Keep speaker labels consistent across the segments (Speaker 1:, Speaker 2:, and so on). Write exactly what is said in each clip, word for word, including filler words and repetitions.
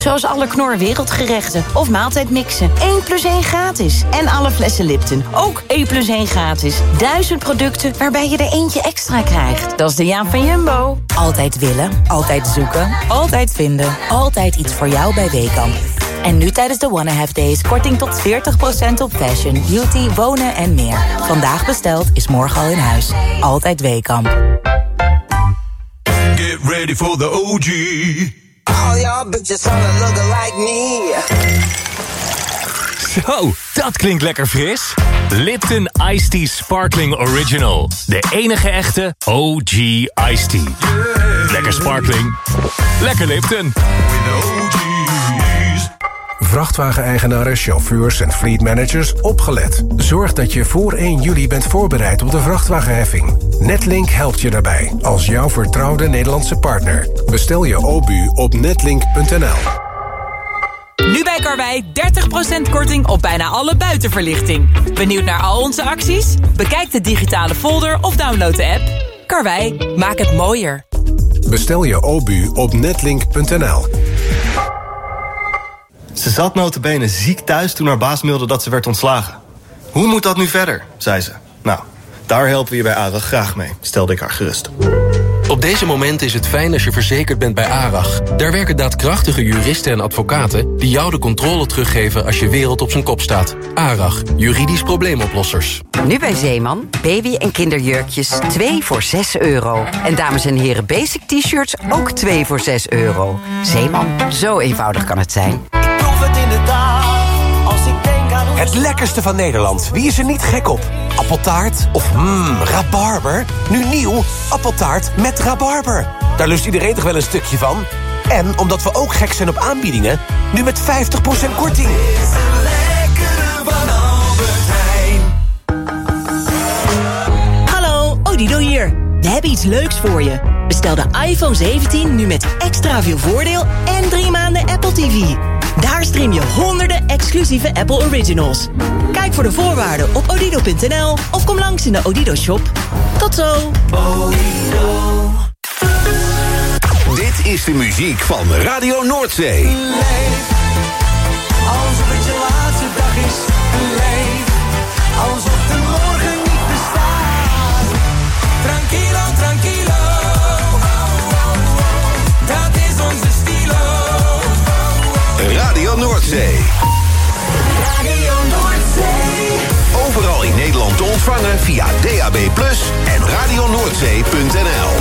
Speaker 1: Zoals alle Knor wereldgerechten of maaltijdmixen. één plus één gratis. En alle flessen Lipton. Ook één plus één gratis. Duizend producten waarbij je er eentje extra krijgt. Dat is de Jaap van Jumbo.
Speaker 2: Altijd willen, altijd zoeken, altijd vinden. Altijd iets voor jou bij Weekamp. En nu tijdens de Wanna Have Days korting tot veertig procent op fashion, beauty, wonen en meer. Vandaag besteld is morgen al in huis. Altijd Weekamp.
Speaker 3: Get ready for the O G.
Speaker 4: All y'all bitches wanna look like me.
Speaker 5: Zo, dat klinkt lekker fris. Lipton Iced Tea Sparkling Original. De enige echte O G Iced Tea. Yeah. Lekker sparkling. Lekker Lipton.
Speaker 6: Vrachtwageneigenaren, chauffeurs en fleetmanagers opgelet. Zorg dat je voor één juli bent voorbereid op de vrachtwagenheffing. Netlink helpt je daarbij, als jouw vertrouwde Nederlandse partner. Bestel je O B U op netlink punt n l.
Speaker 7: Nu bij Karwei dertig procent korting op bijna alle buitenverlichting. Benieuwd naar al onze acties? Bekijk de digitale folder of download de app. Karwei, maak het mooier.
Speaker 6: Bestel je O B U op netlink punt n l.
Speaker 8: Ze zat nota bene ziek thuis toen haar baas mailde dat ze werd ontslagen. Hoe moet dat nu verder, zei ze. Nou, daar helpen we je bij ARAG graag mee, stelde ik haar gerust.
Speaker 9: Op deze momenten is het fijn als je verzekerd bent bij ARAG. Daar werken daadkrachtige juristen en advocaten die jou de controle teruggeven als je wereld op zijn kop staat. ARAG, juridisch probleemoplossers.
Speaker 10: Nu bij Zeeman, baby- en kinderjurkjes twee voor zes euro. En dames en heren basic t-shirts ook twee voor zes euro. Zeeman, zo eenvoudig kan het zijn.
Speaker 11: Het lekkerste van Nederland. Wie is er niet gek op? Appeltaart of mmm, rabarber? Nu nieuw, appeltaart met rabarber. Daar lust iedereen toch wel een stukje van? En omdat we ook gek zijn op aanbiedingen, nu met vijftig procent korting.
Speaker 12: Hallo, Odido hier. We hebben iets leuks voor je. Bestel de iPhone zeventien nu met extra veel voordeel en drie maanden Apple T V. Daar stream je honderden exclusieve Apple Originals. Kijk voor de voorwaarden op odido punt n l of kom langs in de Odido shop. Tot zo!
Speaker 13: Odido. Dit is de muziek van Radio Noordzee.
Speaker 14: Leef, alsof het je laatste dag is. Leef, alsof de morgen niet bestaat. Tranquilo, tranquilo. Dat is onze stilo.
Speaker 13: Radio Noordzee.
Speaker 14: Radio Noordzee.
Speaker 13: Overal in Nederland te ontvangen via D A B plus, en radio noordzee punt n l.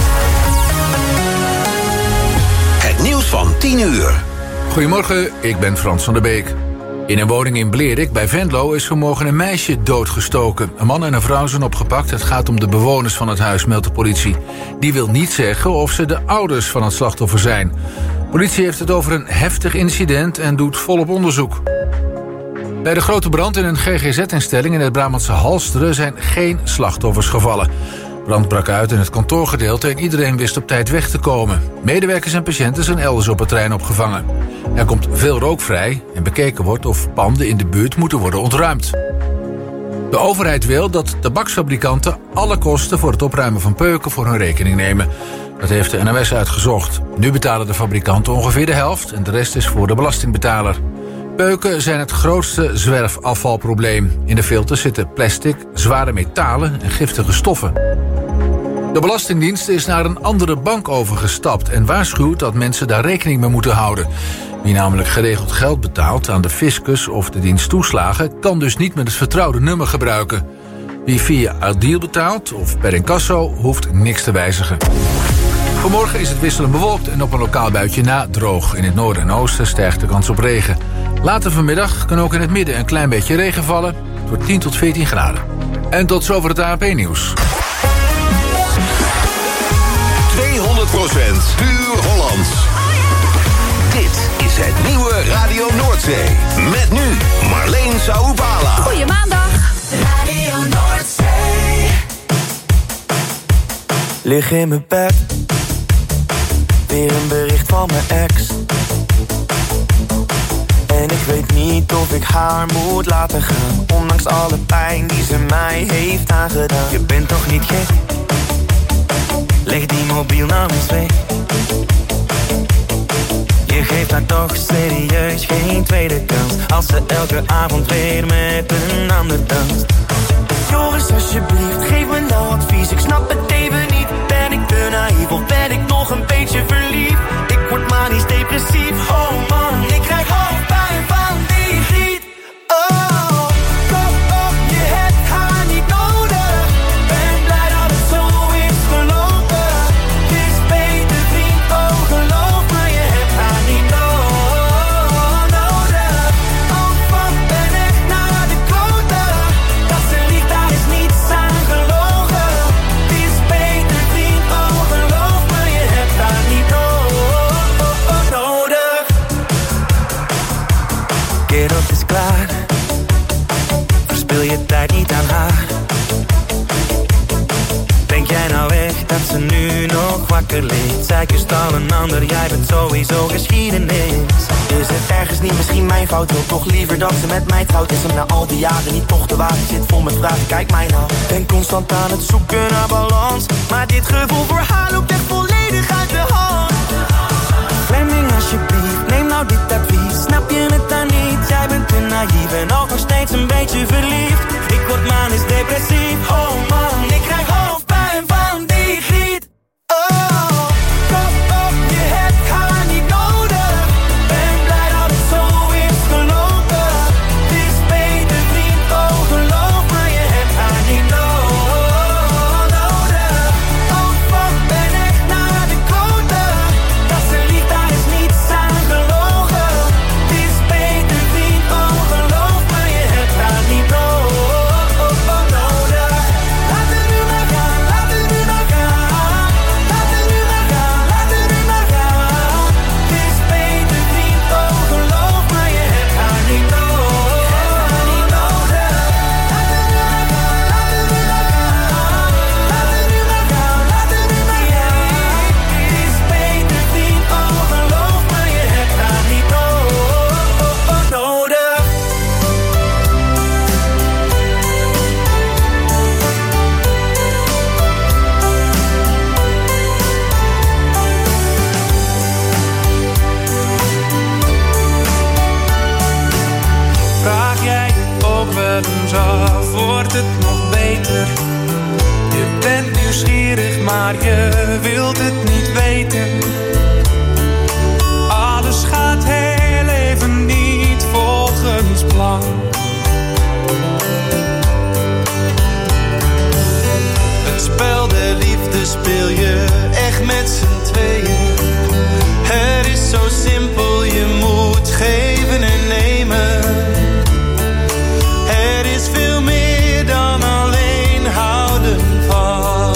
Speaker 13: Het nieuws van tien uur.
Speaker 15: Goedemorgen, ik ben Frans van der Beek. In een woning in Blerik bij Venlo is vanmorgen een meisje doodgestoken. Een man en een vrouw zijn opgepakt. Het gaat om de bewoners van het huis, meldt de politie. Die wil niet zeggen of ze de ouders van het slachtoffer zijn. Politie heeft het over een heftig incident en doet volop onderzoek. Bij de grote brand in een G G Z-instelling in het Brabantse Halsteren zijn geen slachtoffers gevallen. Brand brak uit in het kantoorgedeelte en iedereen wist op tijd weg te komen. Medewerkers en patiënten zijn elders op het terrein opgevangen. Er komt veel rook vrij en bekeken wordt of panden in de buurt moeten worden ontruimd. De overheid wil dat tabaksfabrikanten alle kosten voor het opruimen van peuken voor hun rekening nemen. Dat heeft de N O S uitgezocht. Nu betalen de fabrikanten ongeveer de helft en de rest is voor de belastingbetaler. Peuken zijn het grootste zwerfafvalprobleem. In de filters zitten plastic, zware metalen en giftige stoffen. De Belastingdienst is naar een andere bank overgestapt en waarschuwt dat mensen daar rekening mee moeten houden. Wie namelijk geregeld geld betaalt aan de fiscus of de dienst toeslagen, kan dus niet met het vertrouwde nummer gebruiken. Wie via Adil betaalt of per incasso hoeft niks te wijzigen. Vanmorgen is het wisselend bewolkt en op een lokaal buitje na droog. In het noorden en oosten stijgt de kans op regen. Later vanmiddag kan ook in het midden een klein beetje regen vallen. Het wordt tien tot veertien graden. En tot zover het A N P-nieuws.
Speaker 13: tweehonderd procent puur Hollands. Dit is het nieuwe Radio Noordzee. Met nu Marleen Saoubala.
Speaker 16: Goeie maandag.
Speaker 14: Radio Noordzee.
Speaker 17: Lig in mijn bed. Weer een bericht van mijn ex. En ik weet niet of ik haar moet laten gaan. Ondanks alle pijn die ze mij heeft aangedaan. Je bent toch niet gek? Leg die mobiel namens mee. Je Je geeft haar toch serieus geen tweede kans, als ze elke avond weer met een ander danst. Joris, alsjeblieft, geef me nou advies. Ik snap het even niet. Ben ik te naïef of ben ik nog een beetje verliefd? Ik word manisch depressief. Oh man, ik krijg hoofdpijn van die griet. Oh, kom op, je hebt haar niet nodig. Ben blij dat het zo is gelopen. Het is beter vriend, oh geloof me, je hebt haar niet nodig. Oh, wat ben echt naar de klote. Dat ze liegt, daar is niets aan gelogen. Het is beter vriend, oh geloof me, je hebt haar niet nodig. Kerel, het is klaar. Verspil je tijd niet aan haar. Denk jij nou echt dat ze nu nog wakker ligt? Zij kust al een ander, jij bent sowieso geschiedenis. Is het ergens niet misschien mijn fout? Wil toch liever dat ze met mij trouwt? Is hem na al die jaren niet toch de waarheid? Zit vol met vragen, kijk mij nou. Ben constant aan het zoeken naar balans, maar dit gevoel voor haar loopt echt volledig uit de hand. Fleming, alsjeblieft, neem nou dit advies. Snap je het dan niet? Jij bent te naïef en ook nog steeds een beetje verliefd. Ik word manisch depressief. Oh man, ik krijg hoofdpijn van die griet. Oh, kom op, je hebt haar niet nodig. Ben blij dat het zo is gelopen. Het is beter vriend, oh geloof me, je hebt haar niet nodig. Oh, wat ben echt naar de klote. Dat ze liegt, daar is niets aan gelogen. Het is beter vriend, oh geloof me, je hebt haar niet nodig. Laat het nu maar gaan, laat het nu maar gaan. Laat het nu maar gaan, laat het nu maar gaan. Het is beter vriend, oh geloof me, je hebt haar niet nodig. Laat het nu maar gaan, laat het nu maar gaan. Laat het nu maar gaan, laat het nu maar gaan. Het is beter vriend, oh geloof me, je hebt haar niet nodig. Vraag jij je ook wel eens af, wordt het nog beter? Je bent nieuwsgierig, maar je wilt het niet weten. Alles gaat heel even niet volgens plan. Het spel der liefde speel je echt met z'n tweeën. Het is zo simpel, je moet geven en nemen. Er is veel meer dan alleen houden van.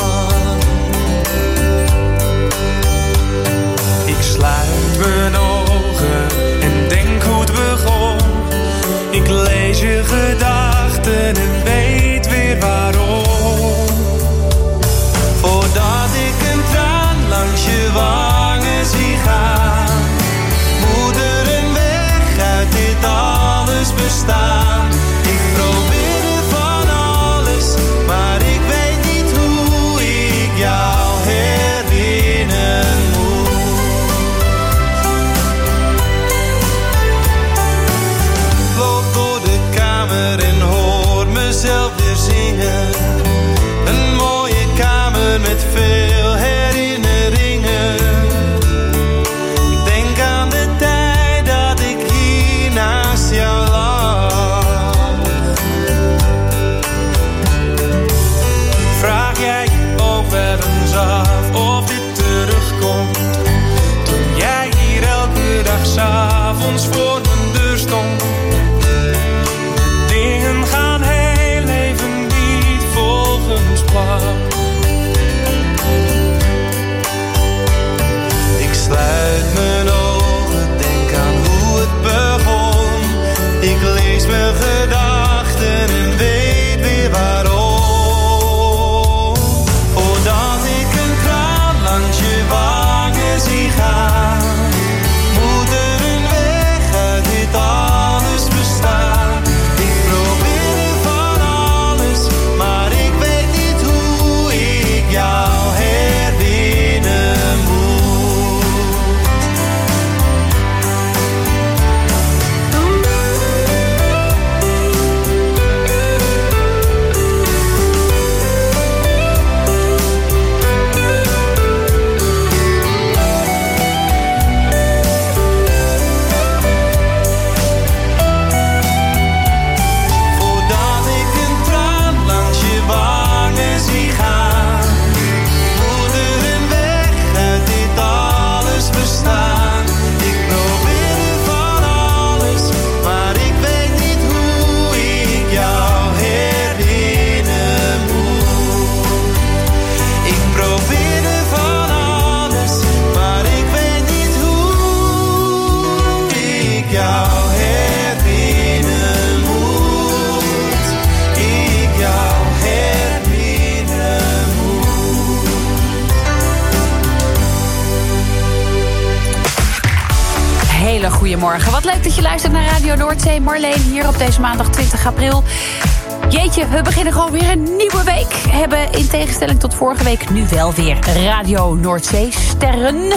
Speaker 17: Ik sluit mijn ogen en denk hoe het begon. Ik lees je gedachten en weet weer waarom. Voordat ik een traan langs je wangen zie gaan, moet er een weg uit dit alles bestaan. Ik probeerde van alles, maar ik weet niet hoe ik jou herinneren moet. Loop door de kamer en hoor mezelf weer zingen. Een mooie kamer met veel herinneringen. Ik denk aan de tijd dat ik hier naast jou lag. Vraag jij je ook wel eens af of dit terugkomt? Toen jij hier elke dag 's avonds voor mijn deur stond. Dingen gaan heel even niet volgens plan. Ik sluit mijn ogen, denk aan hoe het begon. Ik lees mijn gedachten en weet weer waarom. Voordat ik een traan langs je wangen zie gaan, moet er een weg
Speaker 14: jou herinneren moet. Ik jou herinneren moet.
Speaker 16: Hele goede morgen. Wat leuk dat je luistert naar Radio Noordzee. Marleen hier op deze maandag twintig april. Jeetje, we beginnen gewoon weer een nieuwe week. Hebben in tegenstelling tot vorige week nu wel weer Radio Noordzee sterren. Uh,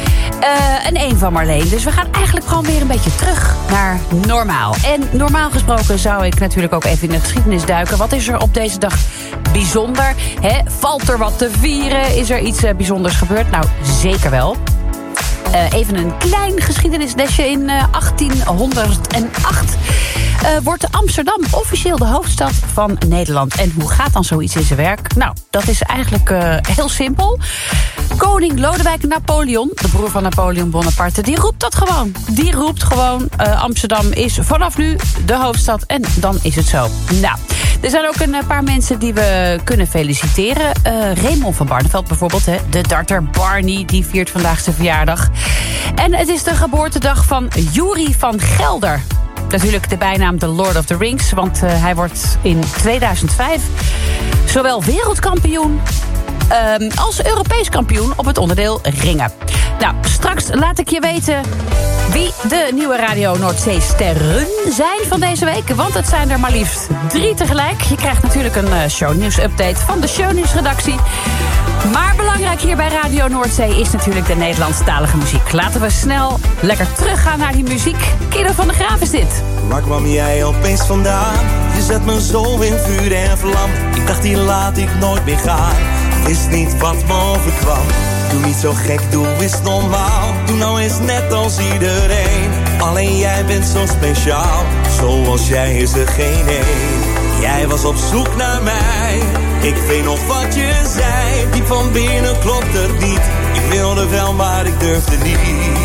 Speaker 16: en één van Marleen. Dus we gaan eigenlijk gewoon weer een beetje terug naar normaal. En normaal gesproken zou ik natuurlijk ook even in de geschiedenis duiken. Wat is er op deze dag bijzonder? Hè? Valt er wat te vieren? Is er iets uh, bijzonders gebeurd? Nou, zeker wel. Uh, even een klein geschiedenislesje. In uh, achttienhonderdacht uh, wordt Amsterdam officieel de hoofdstad van Nederland. En hoe gaat dan zoiets in zijn werk? Nou, dat is eigenlijk uh, heel simpel. Koning Lodewijk Napoleon, de broer van Napoleon Bonaparte, die roept dat gewoon. Die roept gewoon, uh, Amsterdam is vanaf nu de hoofdstad en dan is het zo. Nou, er zijn ook een paar mensen die we kunnen feliciteren. Uh, Raymond van Barneveld bijvoorbeeld, hè, de darter Barney, die viert vandaag zijn verjaardag. En het is de geboortedag van Yuri van Gelder. Natuurlijk de bijnaam The Lord of the Rings, want uh, hij wordt in tweeduizend vijf zowel wereldkampioen Um, als Europees kampioen op het onderdeel ringen. Nou, straks laat ik je weten wie de nieuwe Radio Noordzee sterren zijn van deze week. Want het zijn er maar liefst drie tegelijk. Je krijgt natuurlijk een uh, shownieuws-update van de shownieuwsredactie. Maar belangrijk hier bij Radio Noordzee is natuurlijk de Nederlandstalige muziek. Laten we snel lekker teruggaan naar die muziek. Kiddo van der Graaf is dit.
Speaker 17: Waar kwam jij opeens vandaan? Je zet me zo in vuur en vlam. Ik dacht hier laat ik nooit meer gaan. Wist niet wat me overkwam. Doe niet zo gek, doe eens normaal. Doe nou eens net als iedereen. Alleen jij bent zo speciaal. Zoals jij is er geen één. Jij was op zoek naar mij. Ik weet nog wat je zei. Diep van binnen klopt het niet. Ik wilde wel, maar ik durfde niet.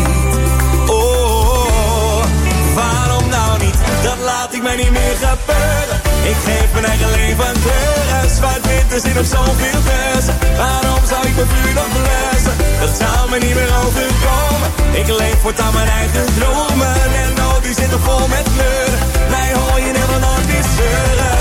Speaker 17: Oh, oh, oh. Waarom nou niet? Dat laat ik mij niet meer gebeuren. Ik geef mijn eigen leven aan kleuren. Zwart-wit, er zit nog zoveel tussen. Waarom zou ik mijn vuur nog blussen? Dat zou me niet meer overkomen. Ik leef voortaan mijn eigen dromen. En oh, die zitten vol met kleuren. Mij hoor je never nooit meer zeuren.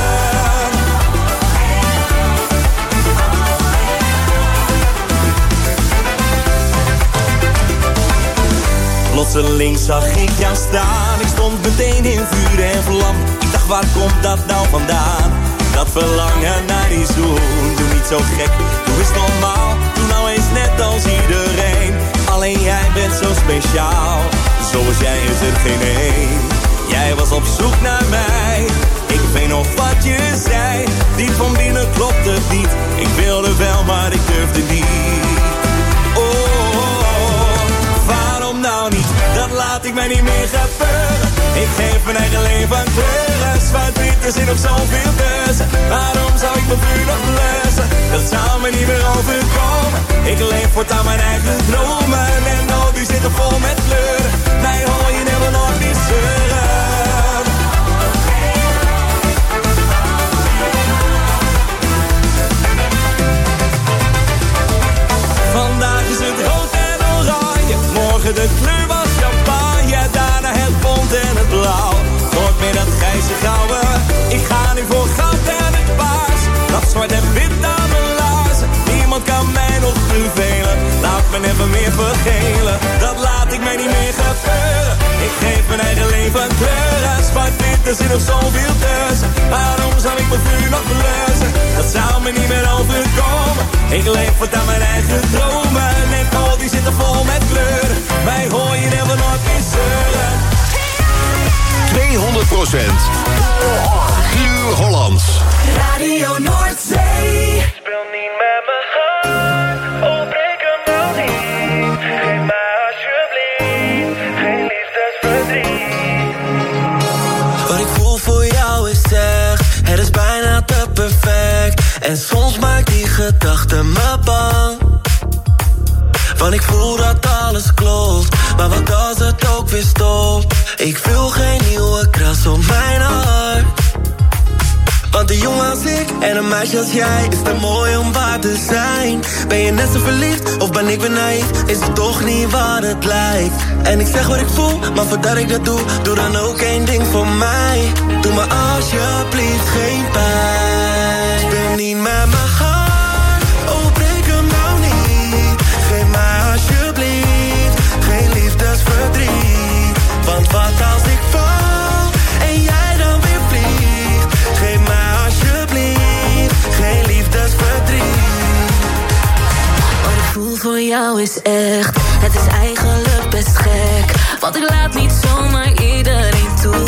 Speaker 17: Plotseling zag ik jou staan. Ik stond meteen in vuur en vlam. Ik dacht, waar komt dat nou vandaan? Dat verlangen naar die zoen. Doe niet zo gek, doe eens normaal. Doe nou eens net als iedereen. Alleen jij bent zo speciaal. Zoals jij is er geen één. Jij was op zoek naar mij. Ik weet nog wat je zei. Diep van binnen klopt het niet. Ik wilde wel, maar ik durfde niet. Oh, oh, oh. Waarom nou niet? Dat laat ik mij niet meer gebeuren. Ik geef mijn eigen leven aan kleuren. Zwart-wit, er zit nog zoveel tussen. Waarom zou ik mijn vuur nog blussen? Dat zou me niet meer overkomen. Ik leef voortaan mijn eigen dromen. En oh, die zitten vol met kleuren. Mij hoor je never nooit meer zeuren. Vandaag is het rood en oranje. Morgen de kleur was champagne. Daarna het bont en het blauw. Nooit meer dat grijze gouden. Ik ga nu voor goud en het paars. Dat zwart en wit aan mijn laarzen. Niemand kan mij nog vervelen. Laat me even meer vergelen. Dat laat ik mij niet meer gebeuren. Ik geef mijn eigen leven aan kleuren. Zwart-wit, er zit nog zoveel tussen. Waarom zou ik mijn vuur nog blussen? Dat zou me niet meer overkomen. Ik leef voortaan mijn eigen dromen. En al die zitten vol met kleuren. Wij hoor je never nooit meer zeuren.
Speaker 13: tweehonderd procent Puur Hollands.
Speaker 14: Radio Noordzee. Speel niet met mijn hart. Oh, breek hem nou niet. Geef mij alsjeblieft geen liefdesverdriet.
Speaker 17: Wat ik voel voor jou is echt. Het is bijna te perfect. En soms maakt die gedachte me bang. Want ik voel dat alles klopt. Maar wat als het ook weer stopt? Ik wil geen nieuwe kras op mijn hart. Want de jongen als ik en een meisje meisje als jij is te mooi om waar te zijn. Ben je net zo verliefd of ben ik weer naïef? Is het toch niet wat het lijkt? En ik zeg wat ik voel, maar voordat ik dat doe, doe dan ook één ding voor mij. Doe me alsjeblieft geen pijn. Speel niet met mijn hart, oh breek hem nou niet. Geef mij alsjeblieft geen liefdesverdriet. Want wat als ik val en jij dan weer vliegt? Geef mij alsjeblieft geen liefdesverdriet.
Speaker 18: Wat ik voel voor jou is echt, het is eigenlijk best gek. Want ik laat niet zomaar iedereen toe.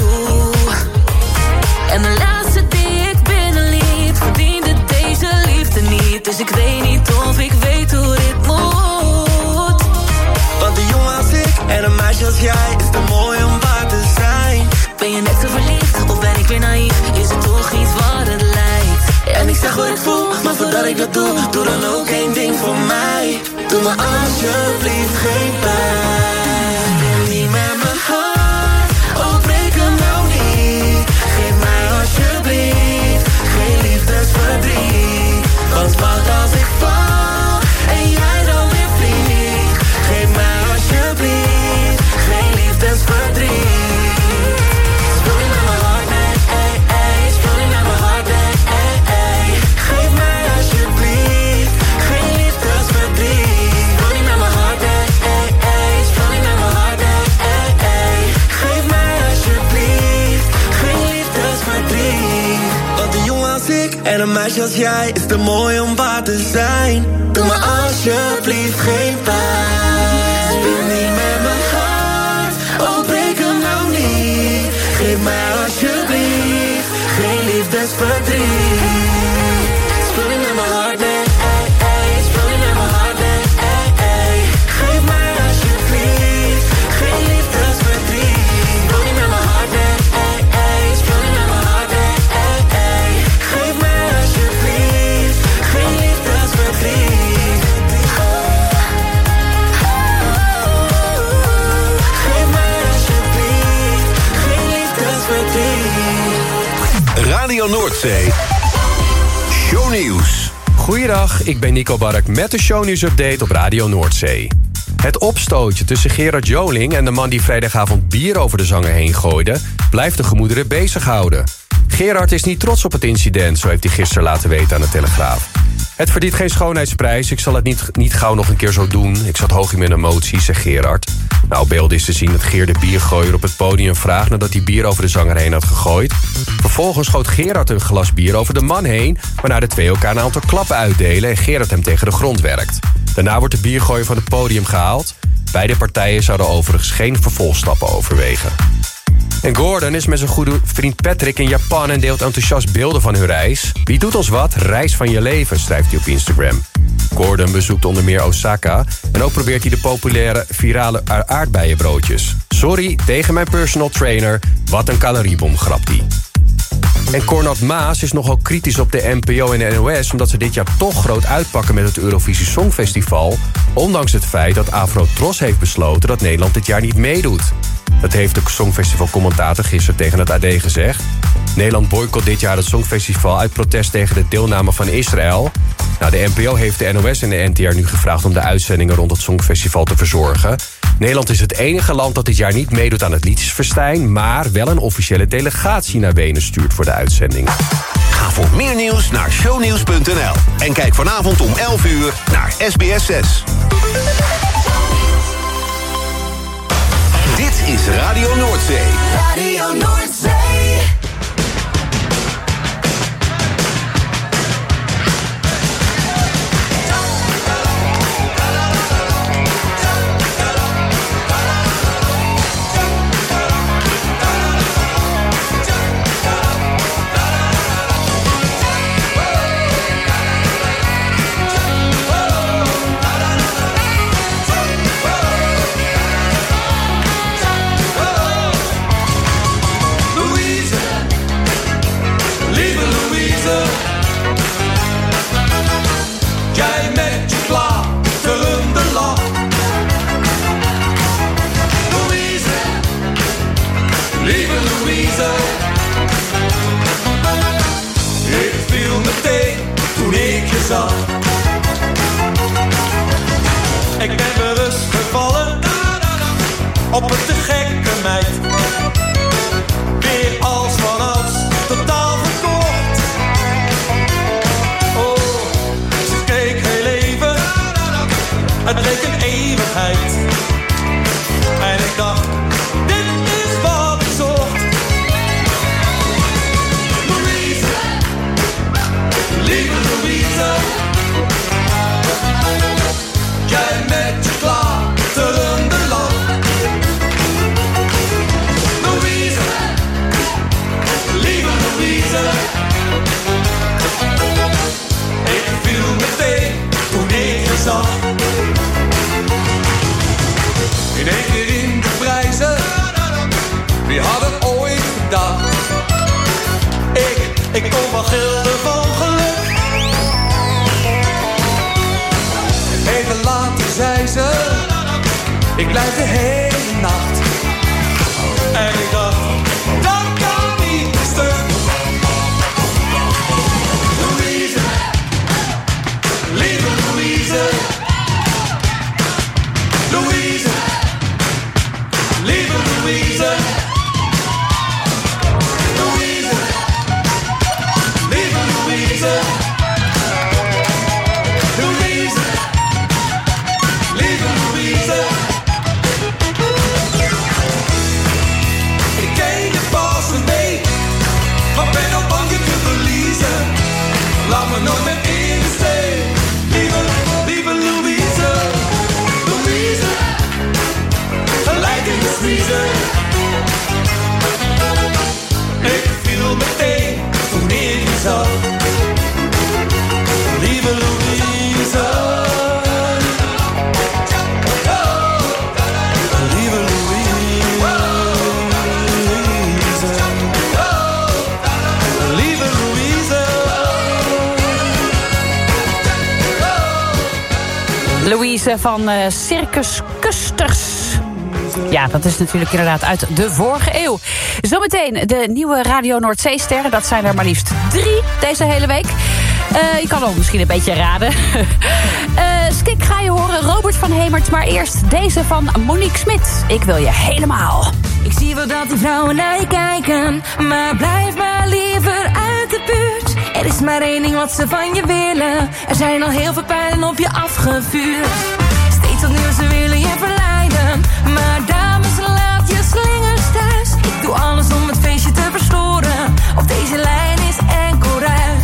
Speaker 18: En de laatste die ik binnenliet verdiende deze liefde niet. Dus ik weet niet of ik weet hoe dit moet.
Speaker 17: Want een jongen als ik en een meisje als jij is te mooi om waar te zijn.
Speaker 18: Ben je net zo verliefd of ben ik weer naïef? Is het toch iets wat het lijkt?
Speaker 17: En ik zeg wat ik voel, maar voordat ik dat doe, doe dan ook één ding voor mij. Doe me alsjeblieft geen pijn. Speel niet met mijn hart, oh breek hem nou niet. Geef mij alsjeblieft geen liefdesverdriet. Want wat als ik val en jij dan weer vliegt? Geef mij alsjeblieft geen liefdesverdriet. Speel niet met mijn hart, nee, ey, ey. Speel niet met mijn hart, nee, ey, ey. Geef mij alsjeblieft geen liefdesverdriet. Speel niet met mijn hart, nee, ey, ey. Speel niet met mijn hart, nee, ey, ey. Geef mij alsjeblieft geen liefdesverdriet. Want een jongen als ik en een meisje als jij is te mooi om waar te zijn. Doe me alsjeblieft geen pijn. Speel niet met mijn hart, oh breek hem nou niet. Geef mij alsjeblieft geen liefdesverdriet. Speel niet met mijn hart, nee, ey, ey. Speel niet met mijn hart, nee, ey, ey. Geef mij alsjeblieft geen liefdesverdriet. Speel niet met mijn hart, nee, ey, ey. Speel niet met mijn hart, nee, ey, ey. Geef mij alsjeblieft geen liefdesverdriet. Geef mij alsjeblieft geen liefdesverdriet.
Speaker 13: Radio Noordzee. Shownieuws.
Speaker 19: Goeiedag, ik ben Nico Bark met de Shownieuws Update op Radio Noordzee. Het opstootje tussen Gerard Joling en de man die vrijdagavond bier over de zanger heen gooide, blijft de gemoederen bezighouden. Gerard is niet trots op het incident, zo heeft hij gisteren laten weten aan de Telegraaf. Het verdient geen schoonheidsprijs, ik zal het niet, niet gauw nog een keer zo doen. Ik zat hoog in mijn emoties, zegt Gerard. Nou, op beeld is te zien dat Geer de biergooier op het podium vraagt nadat hij bier over de zanger heen had gegooid. Vervolgens schoot Gerard een glas bier over de man heen, waarna de twee elkaar een aantal klappen uitdelen en Gerard hem tegen de grond werkt. Daarna wordt de biergooier van het podium gehaald. Beide partijen zouden overigens geen vervolgstappen overwegen. En Gordon is met zijn goede vriend Patrick in Japan en deelt enthousiast beelden van hun reis. Wie doet ons wat? Reis van je leven, schrijft hij op Instagram. Gordon bezoekt onder meer Osaka en ook probeert hij de populaire virale aardbeienbroodjes. Sorry, tegen mijn personal trainer, wat een caloriebom, grapt hij. En Cornad Maas is nogal kritisch op de N P O en de N O S... omdat ze dit jaar toch groot uitpakken met het Eurovisie Songfestival, ondanks het feit dat Afro Tros heeft besloten dat Nederland dit jaar niet meedoet. Dat heeft de Songfestival-commentator gisteren tegen het A D gezegd. Nederland boycott dit jaar het Songfestival uit protest tegen de deelname van Israël. Nou, de N P O heeft de N O S en de N T R nu gevraagd om de uitzendingen rond het Songfestival te verzorgen. Nederland is het enige land dat dit jaar niet meedoet aan het Liedjesfestijn, maar wel een officiële delegatie naar Wenen stuurt voor de uitzending.
Speaker 13: Ga voor meer nieuws naar shownieuws punt n l en kijk vanavond om elf uur naar S B S zes. Dit is Radio Noordzee.
Speaker 14: Radio Noordzee. Lieve Louise, ik viel meteen je zag. Ik ben bewust gevallen op een te gekke meid. Weer als vanouds, totaal verkocht. Oh, ze keek heel even, het leek een eeuwigheid. En ik dacht, dit is wat ik zocht. Louise, lieve Louise, jij met je klaterende lach. Louise, lieve Louise, ik viel meteen toen ik je zag. In één keer in de prijzen, wie had het ooit gedacht? Ik, ik kon wel gilden van geluk. Even later zei ze, ik blijf de hele nacht. En ik dacht, dat kan niet een stuk. Louise, lieve Louise, Louise, lieve Louise, Louise, lieve Louise, Louise, lieve Louise. Ik ken je pas een week, maar ben al bang je te verliezen. Laat me nooit meer in de steek, lieve, lieve Louise, Louise, gelijk in de vriezer. Ik viel meteen toen ik je zag, lieve Louise, lieve Louise, lieve Louise.
Speaker 16: Louise van uh, Circus Custers. Ja, dat is natuurlijk inderdaad uit de vorige eeuw. Zometeen de nieuwe Radio Noordzee-sterren. Dat zijn er maar liefst drie deze hele week. Uh, je kan ook misschien een beetje raden. uh, Skik ga je horen, Robert van Hemert. Maar eerst deze van Monique Smit. Ik wil je helemaal.
Speaker 18: Ik zie wel dat die vrouwen naar je kijken, maar blijf maar liever uit de buurt. Er is maar één ding wat ze van je willen. Er zijn al heel veel pijlen op je afgevuurd. Steeds opnieuw ze willen je verleiden, maar dames laat je slingers thuis. Ik doe alles om het feestje te verstoren. Op deze lijn is enkel ruis.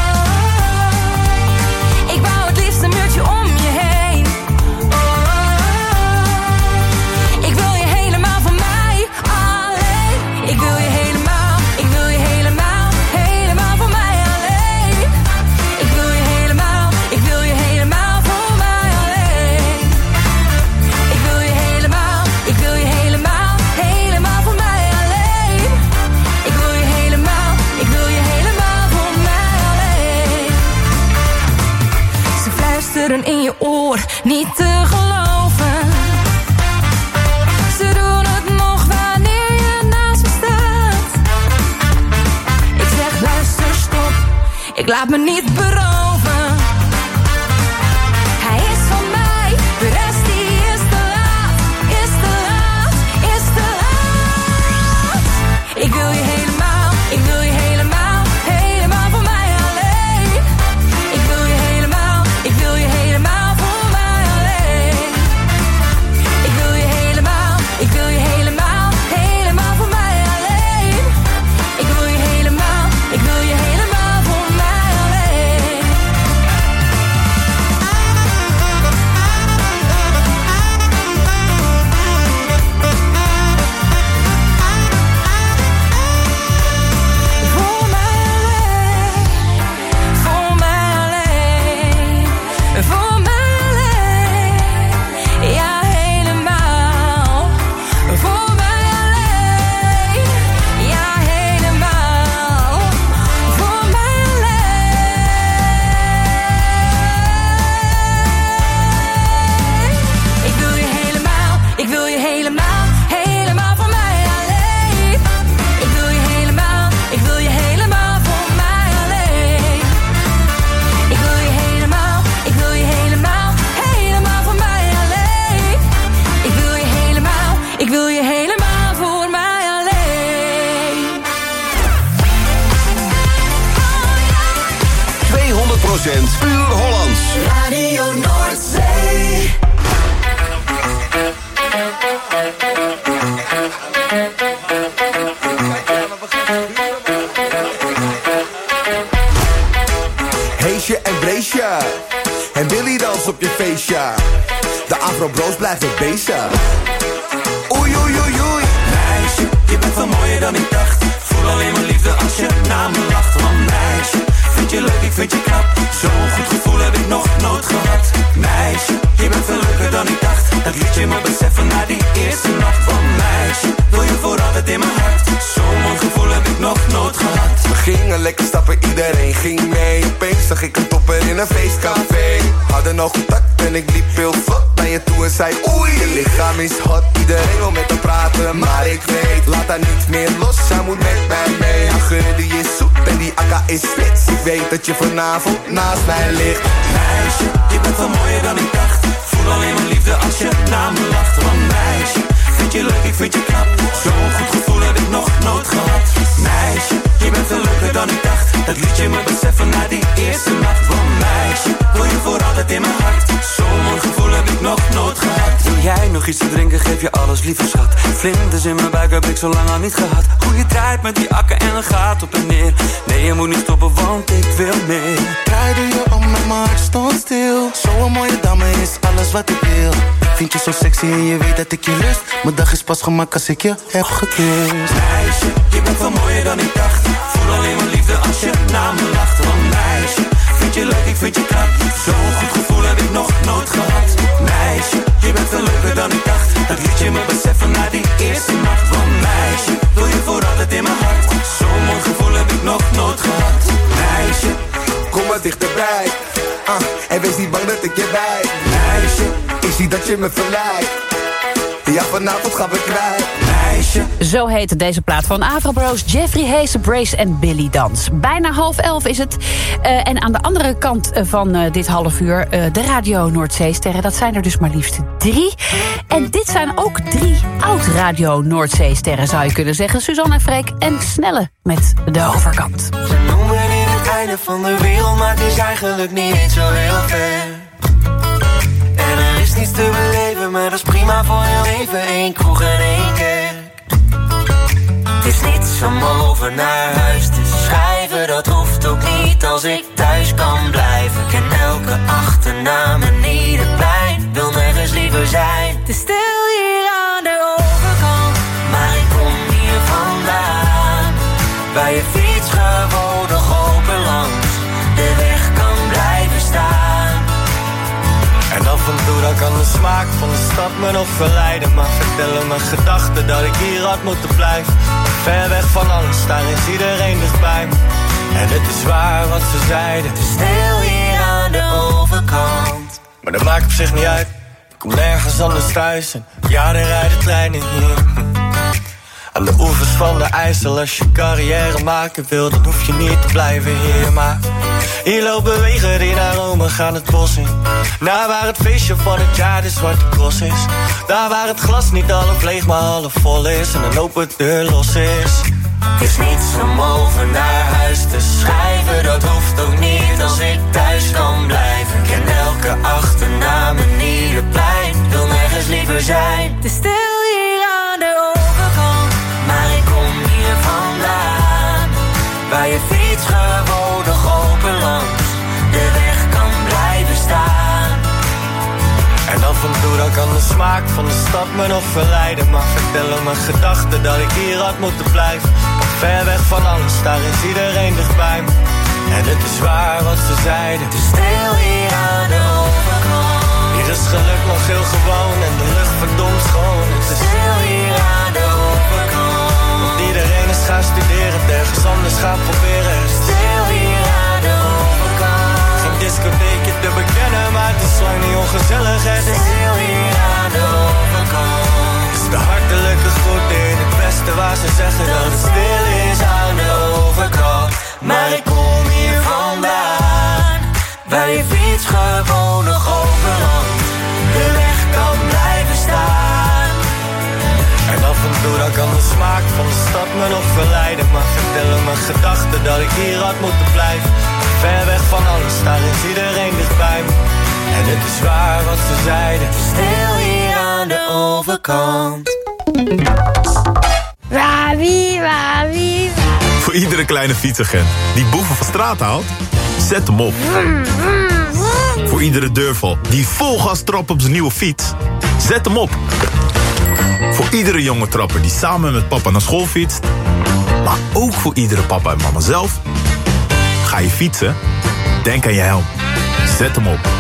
Speaker 18: Ik bouw het liefst een muurtje om je heen. Ik wil je helemaal van mij alleen. Ik wil je helemaal, ik wil je helemaal, helemaal van mij alleen. Ik wil je helemaal, ik wil je helemaal van mij alleen. Ik wil je helemaal, ik wil je helemaal, helemaal van mij alleen. Ik wil je helemaal, ik wil je helemaal van mij alleen. Ze fluisteren in je oor, niet te geloven. Ze doen het nog wanneer je naast me staat. Ik zeg luister, stop, ik laat me niet beroven. Hij is van mij, de rest die is te laat, is te laat, is te laat. Ik wil je helemaal, ik wil je helemaal, helemaal van mij alleen. Ik wil je helemaal, ik wil je helemaal van mij alleen. Ik wil je helemaal, ik wil je helemaal, helemaal van mij alleen. Ik wil je helemaal, ik wil je helemaal van mij alleen.
Speaker 13: procent puur Hollands.
Speaker 14: Radio Noordzee.
Speaker 20: Heesje en Breesje en Billy dans op je feestje. De Afro Bros blijft het bezig. Oei oei oei oei.
Speaker 17: Meisje, je bent veel mooier dan ik dacht. Voel alleen maar liefde als je naar me lacht. Want meisje, vind je leuk, ik vind je knap. Zo'n goed gevoel heb ik nog nooit gehad. Meisje, je bent veel leuker dan ik dacht. Dat liet je me beseffen na die eerste nacht. Want meisje, wil je voor altijd in mijn hart. Zo'n mooi gevoel heb ik nog nooit gehad.
Speaker 20: We gingen lekker stappen, iedereen ging mee. Opeens zag ik een topper in een feestcafé. Hadden nog contact en ik liep heel vlot naar je toe en zei oei. Je lichaam is hot, iedereen wil met haar praten. Maar ik weet, laat haar niet meer los, zij moet met mij mee. Haar geur die is zoet en die akka is spits. Ik weet dat je vanavond naast mij ligt.
Speaker 17: Meisje, je bent veel mooier dan ik dacht. Voel alleen maar liefde als je naar me lacht. Want meisje, vind je leuk, ik vind je knap. Zo'n goed gevoel heb ik nog nooit gehad. Meisje, je bent veel leuker dan ik dacht. Dat liet je me beseffen na die eerste nacht. Want meisje, wil je voor altijd in mijn hart. Zo'n mooi gevoel heb ik nog nooit gehad.
Speaker 21: Wil jij nog iets te drinken, geef je alles, lieve schat. Vlinders in mijn buik heb ik zo lang al niet gehad. Goeie tijd met die akken en een gaat op en neer. Nee, je moet niet stoppen, want ik wil meer.
Speaker 17: Draaide je om en mijn hart stond stil. Zo'n mooie dame is alles wat ik wil. Vind je zo sexy en je weet dat ik je lust. Mijn dag is pas gemaakt als ik je heb gekust. Meisje, je bent veel mooier dan ik dacht. Voel alleen maar liefde als je naar me lacht. Want meisje, vind je leuk, ik vind je knap. Zo'n goed gevoel heb ik nog nooit gehad. Meisje, je bent veel leuker dan ik dacht. Dat liet je me beseffen na die eerste nacht. Want meisje, wil je voor altijd in mijn hart. Zo'n mooi gevoel heb ik nog nooit gehad. Meisje,
Speaker 20: kom maar dichterbij. Uh, en wees niet bang dat ik je bij. Meisje, ik zie dat je me verleidt. Ja, vanavond gaan we kwijt. Meisje.
Speaker 16: Zo heette deze plaat van Afro Bros, Jeffrey Hayes, Brace en Billy Dans. Bijna half elf is het. Uh, en aan de andere kant van uh, dit half uur uh, de Radio Noordzeesterren. Dat zijn er dus maar liefst drie. En dit zijn ook drie oud-Radio Noordzeesterren, zou je kunnen zeggen. Suzanne en Freek en Snelle met De Overkant.
Speaker 17: Ze noemen dit het einde van de wereld, maar het is eigenlijk niet eens zo heel ver. En er is niets te beleven, maar dat is prima voor heel even. Eén kroeg en één kerk. Het is niets om over naar huis te schrijven. Dat hoeft ook niet als ik thuis kan blijven. Ik ken elke achternaam en ieder plein. Wil nergens liever zijn. Het is stil hier aan de overkant, maar ik kom hier vandaan. Waar je fiets gewoon nog open langs de weg kan blijven staan. En af en toe dan kan de smaak van de stad me nog verleiden. Maar vertellen mijn gedachten dat ik hier had moeten blijven. Ver weg van alles, daar is iedereen dichtbij me. En het is waar wat ze zeiden. Het is stil hier aan de overkant. Maar dat maakt op zich niet uit. Ik kom nergens anders thuis. En ja, er rijden treinen hier. Aan de oevers van de IJssel. Als je carrière maken wil, dan hoef je niet te blijven hier. Maar hier lopen wegen die naar Rome gaan het bos in. Naar waar het feestje van het jaar de Zwarte Cross is. Daar waar het glas niet half leeg maar half vol is. En een open deur los is. Het is niets om over naar huis te schrijven. Dat hoeft ook niet als ik thuis kan blijven. Ik ken elke achternaam en ieder plein. Wil nergens liever zijn. Het is stil hier aan de overkant, maar ik kom hier vandaan. Waar je fiets gewoon nog open langs de weg kan blijven staan. En af en toe dan kan de smaak van de stad me nog verleiden. Maar vertellen mijn gedachten dat ik hier had moeten blijven. Ver weg van alles, daar is iedereen dichtbij me. En het is waar wat ze zeiden. Het is stil hier aan de overkant. Hier is geluk nog heel gewoon en de lucht verdomd schoon. Het is stil hier aan de overkant. Want iedereen is gaan studeren, ergens anders gaan proberen. Het is stil hier aan de overkant. Geen discotheekje te bekennen, maar het is lang niet ongezellig. Het is stil hier aan de overkant. Het is de hartelijke groet in het westen waar ze zeggen dat het stil is aan de overkant. Maar ik kom hier vandaan, waar je fiets gewoon nog overland de weg kan blijven staan. En af en toe dan kan de smaak van de stad me nog verleiden. Maar vertellen mijn gedachten dat ik hier had moeten blijven. Ver weg van alles, daar is iedereen dichtbij me. En het is waar wat ze zeiden. Stil hier aan de overkant.
Speaker 14: Wawie, wawie, wawie.
Speaker 3: Voor iedere kleine fietsagent die boeven van straat haalt, zet hem op.
Speaker 14: Vroom, vroom, vroom.
Speaker 3: Voor iedere deurval die vol gas trapt op zijn nieuwe fiets, zet hem op. Voor iedere jonge trapper die samen met papa naar school fietst, maar ook voor iedere papa en mama zelf. Ga je fietsen? Denk aan je helm. Zet hem op.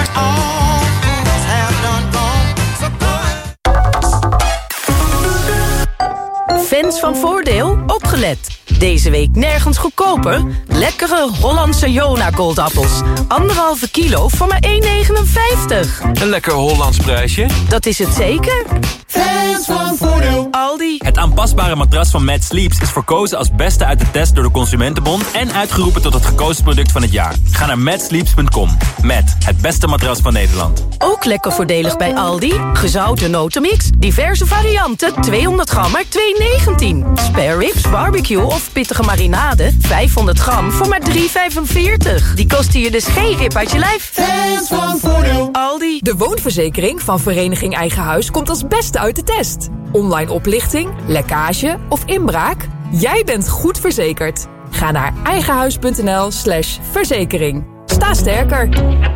Speaker 12: Fans van Voordeel, opgelet. Deze week nergens goedkoper. Lekkere Hollandse Jona Goldappels. Anderhalve kilo voor maar één negenenvijftig.
Speaker 1: Een lekker Hollands prijsje.
Speaker 12: Dat is het zeker. Fans van Voordeel. Aldi.
Speaker 1: Het aanpasbare matras van Mad Sleeps is verkozen als beste uit de test door de Consumentenbond en uitgeroepen tot het gekozen product van het jaar. Ga naar mad sleeps punt com. Met het beste matras van Nederland.
Speaker 12: Ook lekker voordelig bij Aldi. Gezouten notenmix, diverse varianten, tweehonderd gram maar twee negentien. Spare ribs, barbecue of pittige marinade, vijfhonderd gram voor maar drie vijfenveertig. Die kosten je dus geen rip uit je lijf. Fans van Voordeel. Aldi.
Speaker 22: De woonverzekering van Vereniging Eigen Huis komt als beste uit de test. Online oplichting, lekkage of inbraak? Jij bent goed verzekerd. Ga naar eigenhuis.nl slash verzekering. Sta sterker.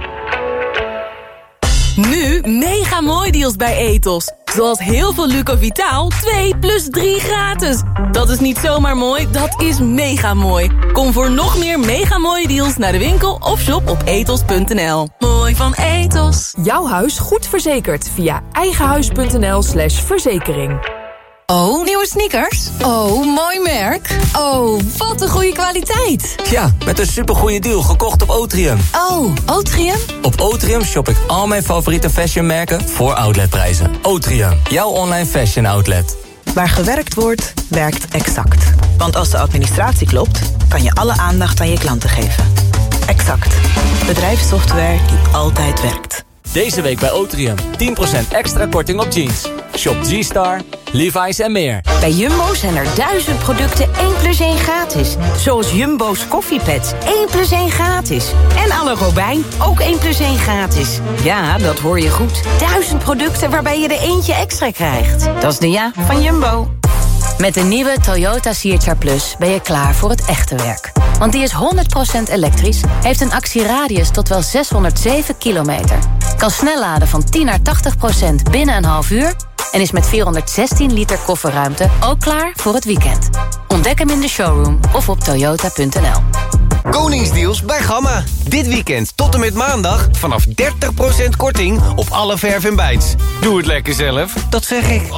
Speaker 7: Nu mega mooi deals bij Ethos. Zoals heel veel Lucovitaal, twee plus drie gratis. Dat is niet zomaar mooi, dat is mega mooi. Kom voor nog meer mega mooie deals naar de winkel of shop op ethos punt n l. Mooi van Ethos.
Speaker 22: Jouw huis goed verzekerd via eigenhuis.nl slash verzekering.
Speaker 18: Oh, nieuwe sneakers? Oh, mooi merk. Oh, wat een goede kwaliteit.
Speaker 17: Ja, met een supergoeie deal gekocht op Otrium.
Speaker 18: Oh, Otrium?
Speaker 17: Op Otrium shop ik al mijn favoriete fashionmerken voor outletprijzen. Otrium, jouw online fashion outlet.
Speaker 23: Waar gewerkt wordt, werkt Exact. Want als de administratie klopt, kan je alle aandacht aan je klanten geven. Exact. Bedrijfssoftware die altijd werkt.
Speaker 1: Deze week bij Otrium. tien procent extra korting op jeans. Shop G-Star, Levi's en meer.
Speaker 10: Bij Jumbo zijn er duizend producten één plus één gratis. Zoals Jumbo's koffiepads, één plus één gratis. En alle Robijn, ook één plus één gratis. Ja, dat hoor je goed. Duizend producten waarbij je er eentje extra krijgt. Dat is de ja van Jumbo.
Speaker 2: Met de nieuwe Toyota C H R Plus ben je klaar voor het echte werk. Want die is honderd procent elektrisch, heeft een actieradius tot wel zeshonderdzeven kilometer. Kan snel laden van tien naar tachtig procent binnen een half uur... en is met vierhonderdzestien liter kofferruimte ook klaar voor het weekend. Ontdek hem in de showroom of op toyota punt n l.
Speaker 24: Koningsdeals bij Gamma. Dit weekend tot en met maandag vanaf dertig procent korting op alle verf en bijts. Doe het lekker zelf, dat zeg ik.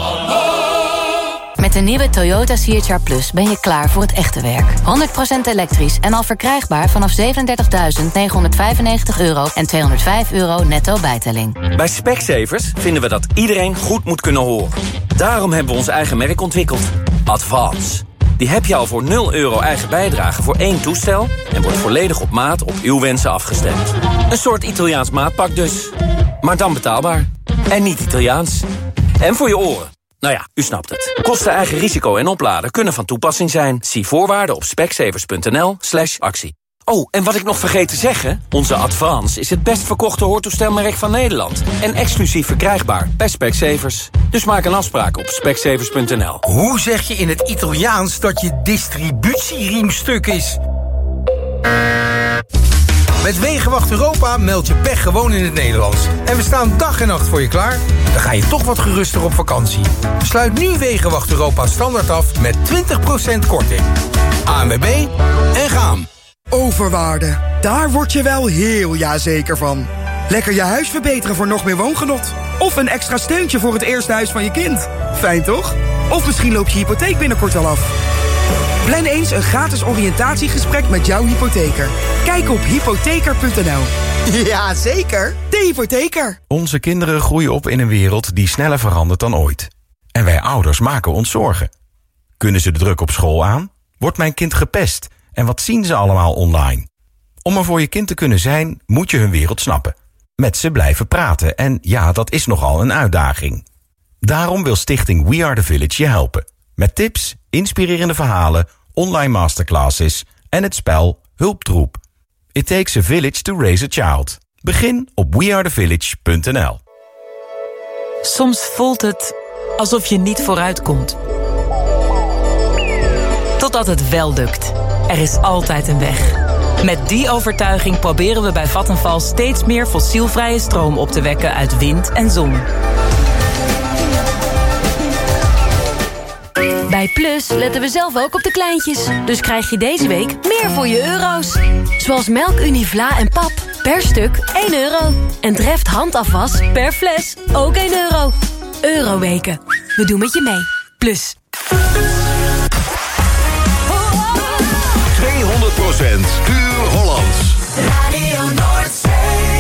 Speaker 2: Met de nieuwe Toyota C H R Plus ben je klaar voor het echte werk. honderd procent elektrisch en al verkrijgbaar vanaf zevenendertigduizend negenhonderdvijfennegentig euro en tweehonderdvijf euro netto bijtelling.
Speaker 1: Bij Specsavers vinden we dat iedereen goed moet kunnen horen. Daarom hebben we ons eigen merk ontwikkeld. Advance. Die heb je al voor nul euro eigen bijdrage voor één toestel... en wordt volledig op maat op uw wensen afgestemd. Een soort Italiaans maatpak dus. Maar dan betaalbaar. En niet Italiaans. En voor je oren. Nou ja, u snapt het. Kosten, eigen risico en opladen kunnen van toepassing zijn. Zie voorwaarden op specsavers punt n l slash actie. Oh, en wat ik nog vergeet te zeggen... onze Advance is het best verkochte hoortoestelmerk van Nederland. En exclusief verkrijgbaar bij Specsavers. Dus maak een afspraak op specsavers punt n l.
Speaker 25: Hoe zeg je in het Italiaans dat je distributieriem stuk is? Met Wegenwacht Europa meld je pech gewoon in het Nederlands. En we staan dag en nacht voor je klaar. Dan ga je toch wat geruster op vakantie. Sluit nu Wegenwacht Europa standaard af met twintig procent korting. A N W B en gaan.
Speaker 26: Overwaarde. Daar word je wel heel jazeker van. Lekker je huis verbeteren voor nog meer woongenot. Of een extra steuntje voor het eerste huis van je kind. Fijn toch? Of misschien loopt je hypotheek binnenkort al af. Plan eens een gratis oriëntatiegesprek met jouw hypotheker. Kijk op hypotheker punt n l. Ja, zeker. De hypotheker.
Speaker 27: Onze kinderen groeien op in een wereld die sneller verandert dan ooit. En wij ouders maken ons zorgen. Kunnen ze de druk op school aan? Wordt mijn kind gepest? En wat zien ze allemaal online? Om er voor je kind te kunnen zijn, moet je hun wereld snappen. Met ze blijven praten en ja, dat is nogal een uitdaging. Daarom wil stichting We Are The Village je helpen. Met tips, inspirerende verhalen, online masterclasses en het spel Hulptroep. It takes a village to raise a child. Begin op we are the village punt n l.
Speaker 7: Soms voelt het alsof je niet vooruit komt. Totdat het wel lukt. Er is altijd een weg. Met die overtuiging proberen we bij Vattenfall steeds meer fossielvrije stroom op te wekken uit wind en zon.
Speaker 4: Bij Plus letten we zelf ook op de kleintjes. Dus krijg je deze week meer voor je euro's. Zoals melk Univla en pap. Per stuk één euro. En Dreft handafwas per fles ook één euro. Euroweken. We doen met je mee. Plus.
Speaker 13: tweehonderd procent puur Hollands.
Speaker 14: Radio Noordzee.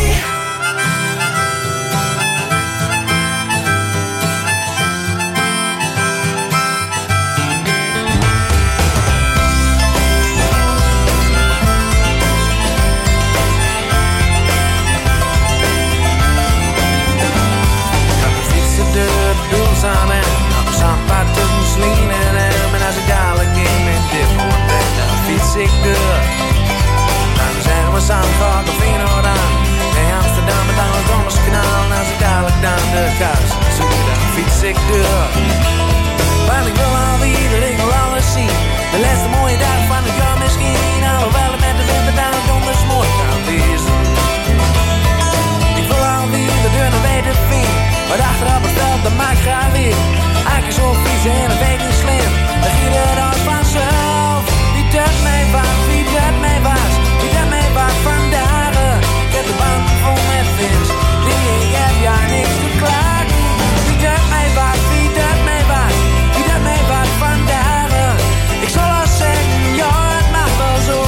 Speaker 17: Aan en op zandpad tussen Slien en hem. En als ik dadelijk in mijn dip hoor ben, dan fiets ik door. Dan zeggen we Zandvoort of Feyenoord aan. Bij Amsterdam met aan het Dommerskanaal. En als ik dadelijk dan de kast zoek, dan fiets ik door. Want ik wil alweer, ik wil alles zien. De laatste mooie dag van het jaar misschien. Alhoewel het met de winter dan het donders mooi kan wezen. Ik wil alweer de deur naar weten vinden. Maar achteraf het veld, dat maakt graag weer. Eigenlijk zo vies en dat weet niet slim. Dan giet het als vanzelf. Wie dat mij was, wie dat mij was. Wie dat mij was vandaag. Ik heb de band vol met vins. Die ik heb ja niks te klagen. Wie dat mij was, wie dat mij was. Wie dat mij was vandaag. Ik zal al zeggen, ja het mag wel zo.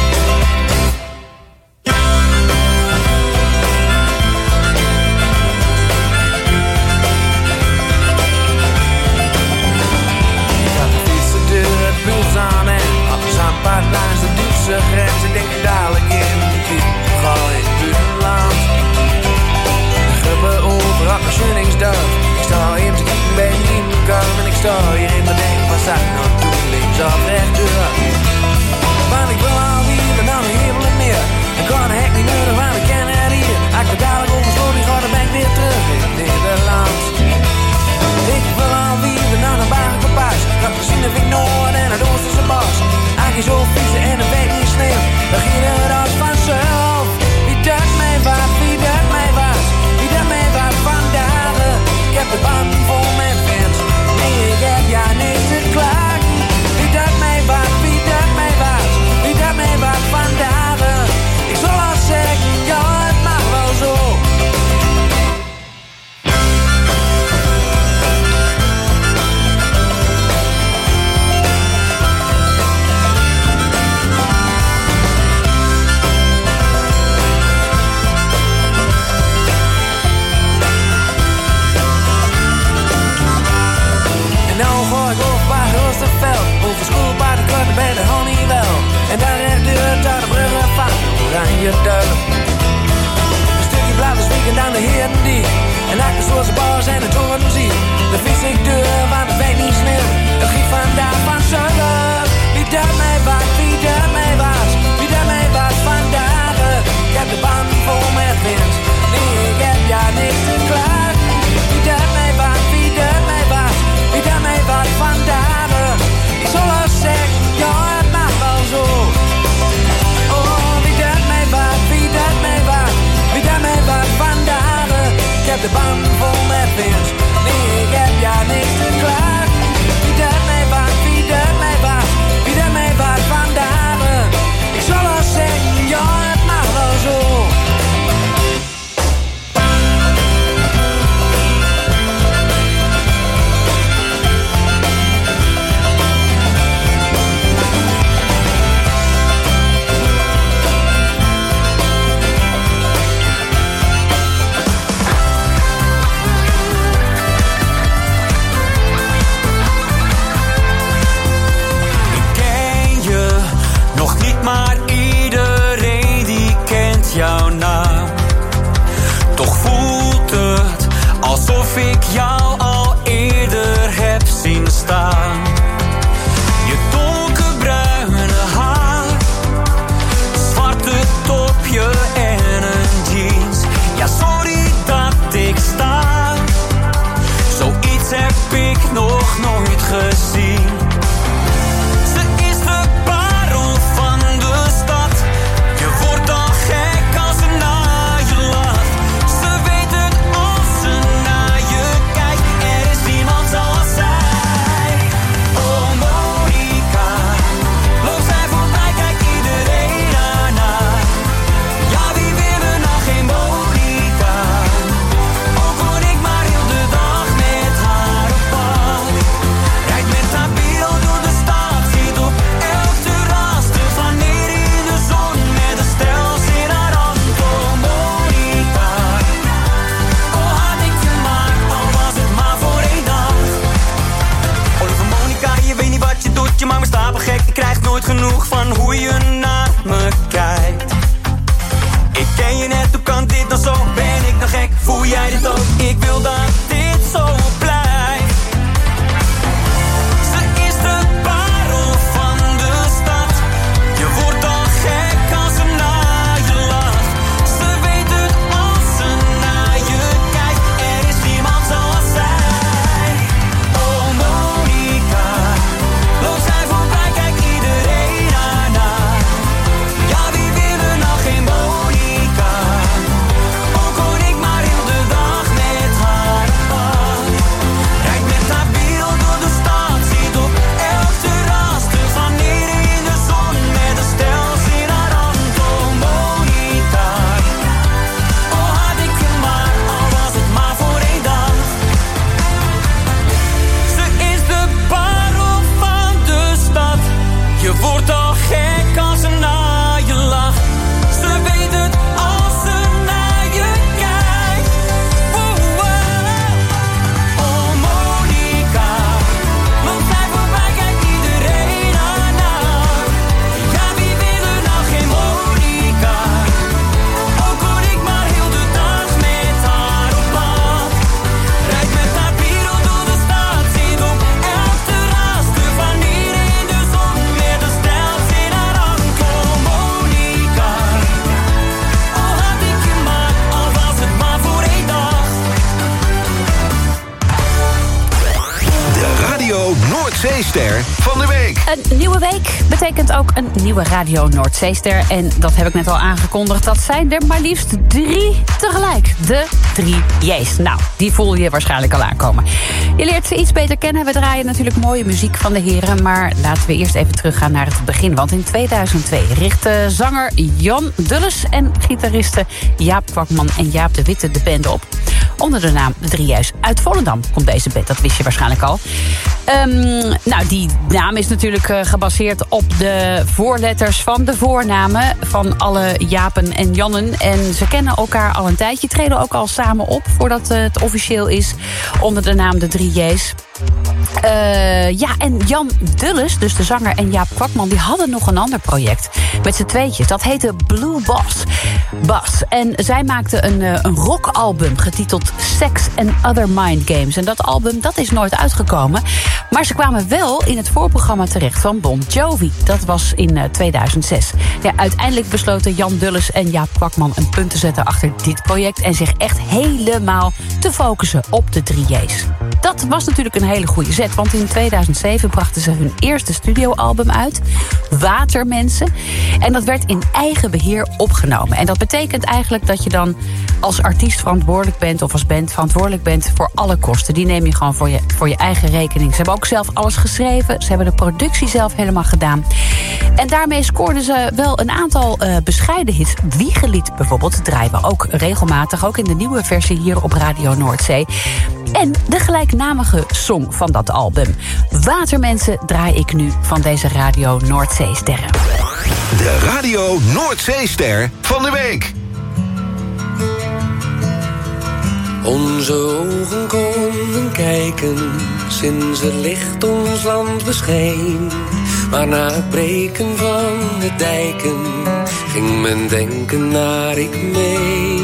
Speaker 17: Aan en op zandpad langs de Duitse grens. Ik denk dadelijk in de kiep, gooi in het buitenland. De gruppen over op mijn Schunningsdag. Ik sta hier te kijken bij een nieuwkom. En ik sta hier in mijn denk, wat zag ik nou doen? Links of rechtdoor. Want ik wil alweer en dan een hemel en meer. Ik kan de hek niet nodig, want ik ken het hier. Als ik dadelijk oversloot, die gaat, dan ben ik weer terug in Nederland. Ik wil alweer en dan een bagel op pas. Dat gezien heb ik Noord en het Oosterse bos. Eigenlijk zo vies en het weet niet slim. Dan ging het als vanzelf. Wie dat mij was, wie dat mij was. Wie dat mij was vandaag. Ik heb de band vol met fans. Nee, ik heb ja niks te klagen. Wie dat mij was, wie dat mij was. Wie dat mij was vandaag. Ik zal al zeggen, ja het mag wel zo.
Speaker 21: me gek, ik krijg nooit genoeg van hoe je naar me kijkt. Ik ken je net, hoe kan dit nou zo? Ben ik nou gek, voel jij dit ook? Ik wil dat dit zo blijft. Ze is de parel van de stad. Je wordt al gek als ze naar je lacht. Ze weet het als ze naar je kijkt. Er is niemand zoals zij. Oh Monica, loopt zij voorbij, kijkt iedereen ernaar. Ja, wie wil er nou geen Monica? Ook hoor ik maar heel de dag met haar pad. Rijdt met haar wiel door de stad, zit op elk terras. Te flaneren in de zon met een stels in haar hand. Oh Monica, oh had ik je maar, al was het maar voor één dag. Ze is de parel van de stad. Je wordt al gek als ze naar je lacht. Ze weet het als ze naar je kijkt. Woe, wow. Oh Monica, loopt zij voorbij, kijkt iedereen ernaar. Ja, wie wil er nou geen Monica? Ook hoor ik maar heel de dag met haar op pad. Rijdt met haar piero door de stad, zit op elk terras. Te flaneren in de zon met een stels in haar hand. Oh Monica, oh had ik je maar, al was het maar voor één dag.
Speaker 13: De Radio Noordzeester van de week.
Speaker 16: Een nieuwe week betekent ook een nieuwe Radio Noordzeester. En dat heb ik net al aangekondigd. Dat zijn er maar liefst drie tegelijk. De drie J's. Nou, die voel je waarschijnlijk al aankomen. Je leert ze iets beter kennen. We draaien natuurlijk mooie muziek van de heren. Maar laten we eerst even teruggaan naar het begin. Want in tweeduizend twee richtten zanger Jan Dulles en gitaristen Jaap Kwakman en Jaap de Witte de band op. Onder de naam De Drie J's. Uit Volendam komt deze band, dat wist je waarschijnlijk al. Um, nou, die naam is natuurlijk uh, gebaseerd op de voorletters van de voornamen van alle Japen en Jannen. En ze kennen elkaar al een tijdje, treden ook al samen op voordat uh, het officieel is onder de naam De Drie J's. Uh, ja, en Jan Dulles, dus de zanger, en Jaap Kwakman, die hadden nog een ander project met z'n tweetjes. Dat heette Blue Bass. Bass. En zij maakten een, uh, een rockalbum getiteld Sex and Other Mind Games. En dat album, dat is nooit uitgekomen. Maar ze kwamen wel in het voorprogramma terecht van Bon Jovi. Dat was in uh, tweeduizend zes. Ja, uiteindelijk besloten Jan Dulles en Jaap Kwakman een punt te zetten achter dit project en zich echt helemaal te focussen op de drie J's. Dat was natuurlijk een hele goede zet, want in tweeduizend zeven brachten ze hun eerste studioalbum uit, Watermensen. En dat werd in eigen beheer opgenomen. En dat betekent eigenlijk dat je dan als artiest verantwoordelijk bent, of als band verantwoordelijk bent voor alle kosten. Die neem je gewoon voor je, voor je eigen rekening. Ze hebben ook zelf alles geschreven. Ze hebben de productie zelf helemaal gedaan. En daarmee scoorden ze wel een aantal uh, bescheiden hits. Wiegelied bijvoorbeeld draaien we ook regelmatig, ook in de nieuwe versie hier op Radio Noordzee. En de gelijknamige song van dat album. Watermensen draai ik nu van deze Radio Noordzeesterren.
Speaker 13: De Radio Noordzeester van de week.
Speaker 21: Onze ogen konden kijken sinds het licht ons land bescheen. Maar na het breken van de dijken ging mijn denken naar ik mee.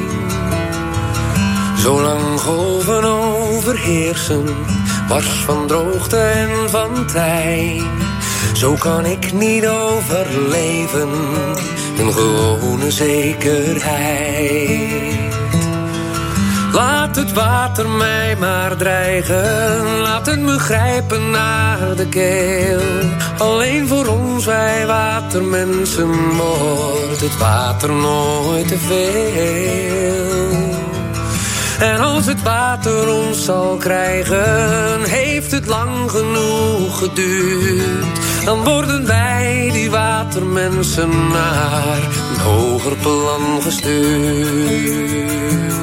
Speaker 21: Zolang golven overheersen, wars van droogte en van tij. Zo kan ik niet overleven, een gewone zekerheid. Laat het water mij maar dreigen, laat het me grijpen naar de keel. Alleen voor ons, wij watermensen, wordt het water nooit te veel. En als het water ons zal krijgen, heeft het lang genoeg geduurd. Dan worden wij, die watermensen, naar een hoger plan gestuurd.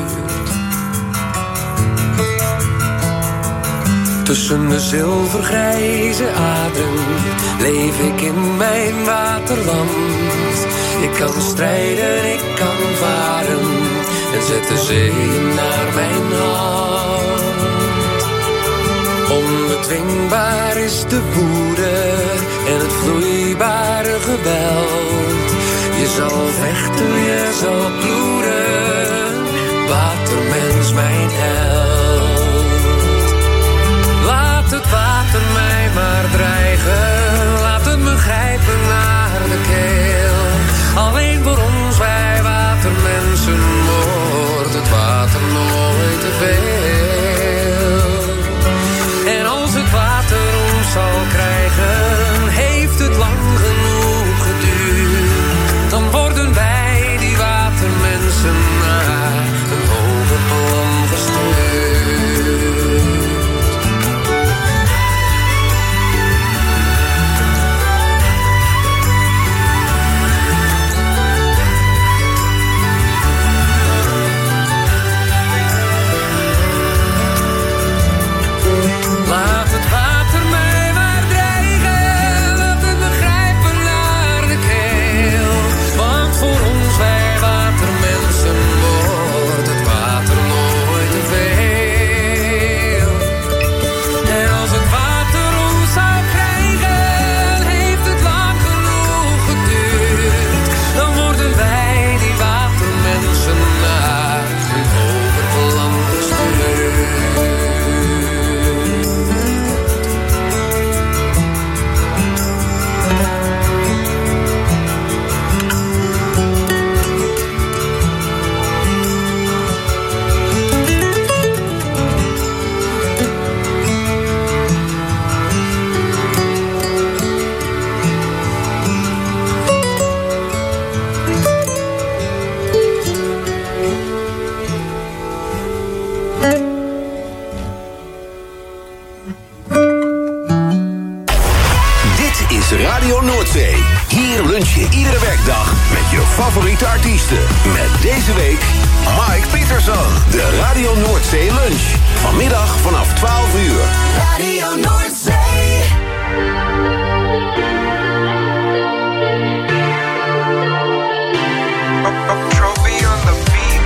Speaker 21: Tussen de zilvergrijze aderen leef ik in mijn waterland. Ik kan strijden, ik kan varen en zet de zee naar mijn hand. Onbetwist
Speaker 5: Onbedwingbaar is de woede en het vloeibare geweld. Je zal vechten, je zal bloeden, watermens mijn held. Laat het water mij maar dreigen, laat het me grijpen naar de keel. Alleen voor ons, wij watermensen, wordt het water nooit te veel. En als het water ons zal krijgen, heeft het lang genoeg geduurd. Dan worden wij, die watermensen, naar een hoger plan gestuurd. Laat het water mij maar dreigen, laat het me grijpen naar de keel. Want voor ons, wij watermensen, wordt het water nooit te veel. En als het water ons zou krijgen, heeft het lang genoeg geduurd. Dan worden wij, die watermensen, naar een hoger plan gestuurd.
Speaker 13: Dit is Radio Noordzee. Hier lunch je iedere werkdag met je favoriete artiesten. Met deze week Mike Peterson. De Radio Noordzee lunch. Vanmiddag vanaf twaalf uur.
Speaker 18: Radio Noordzee.
Speaker 6: Trophy on the beat.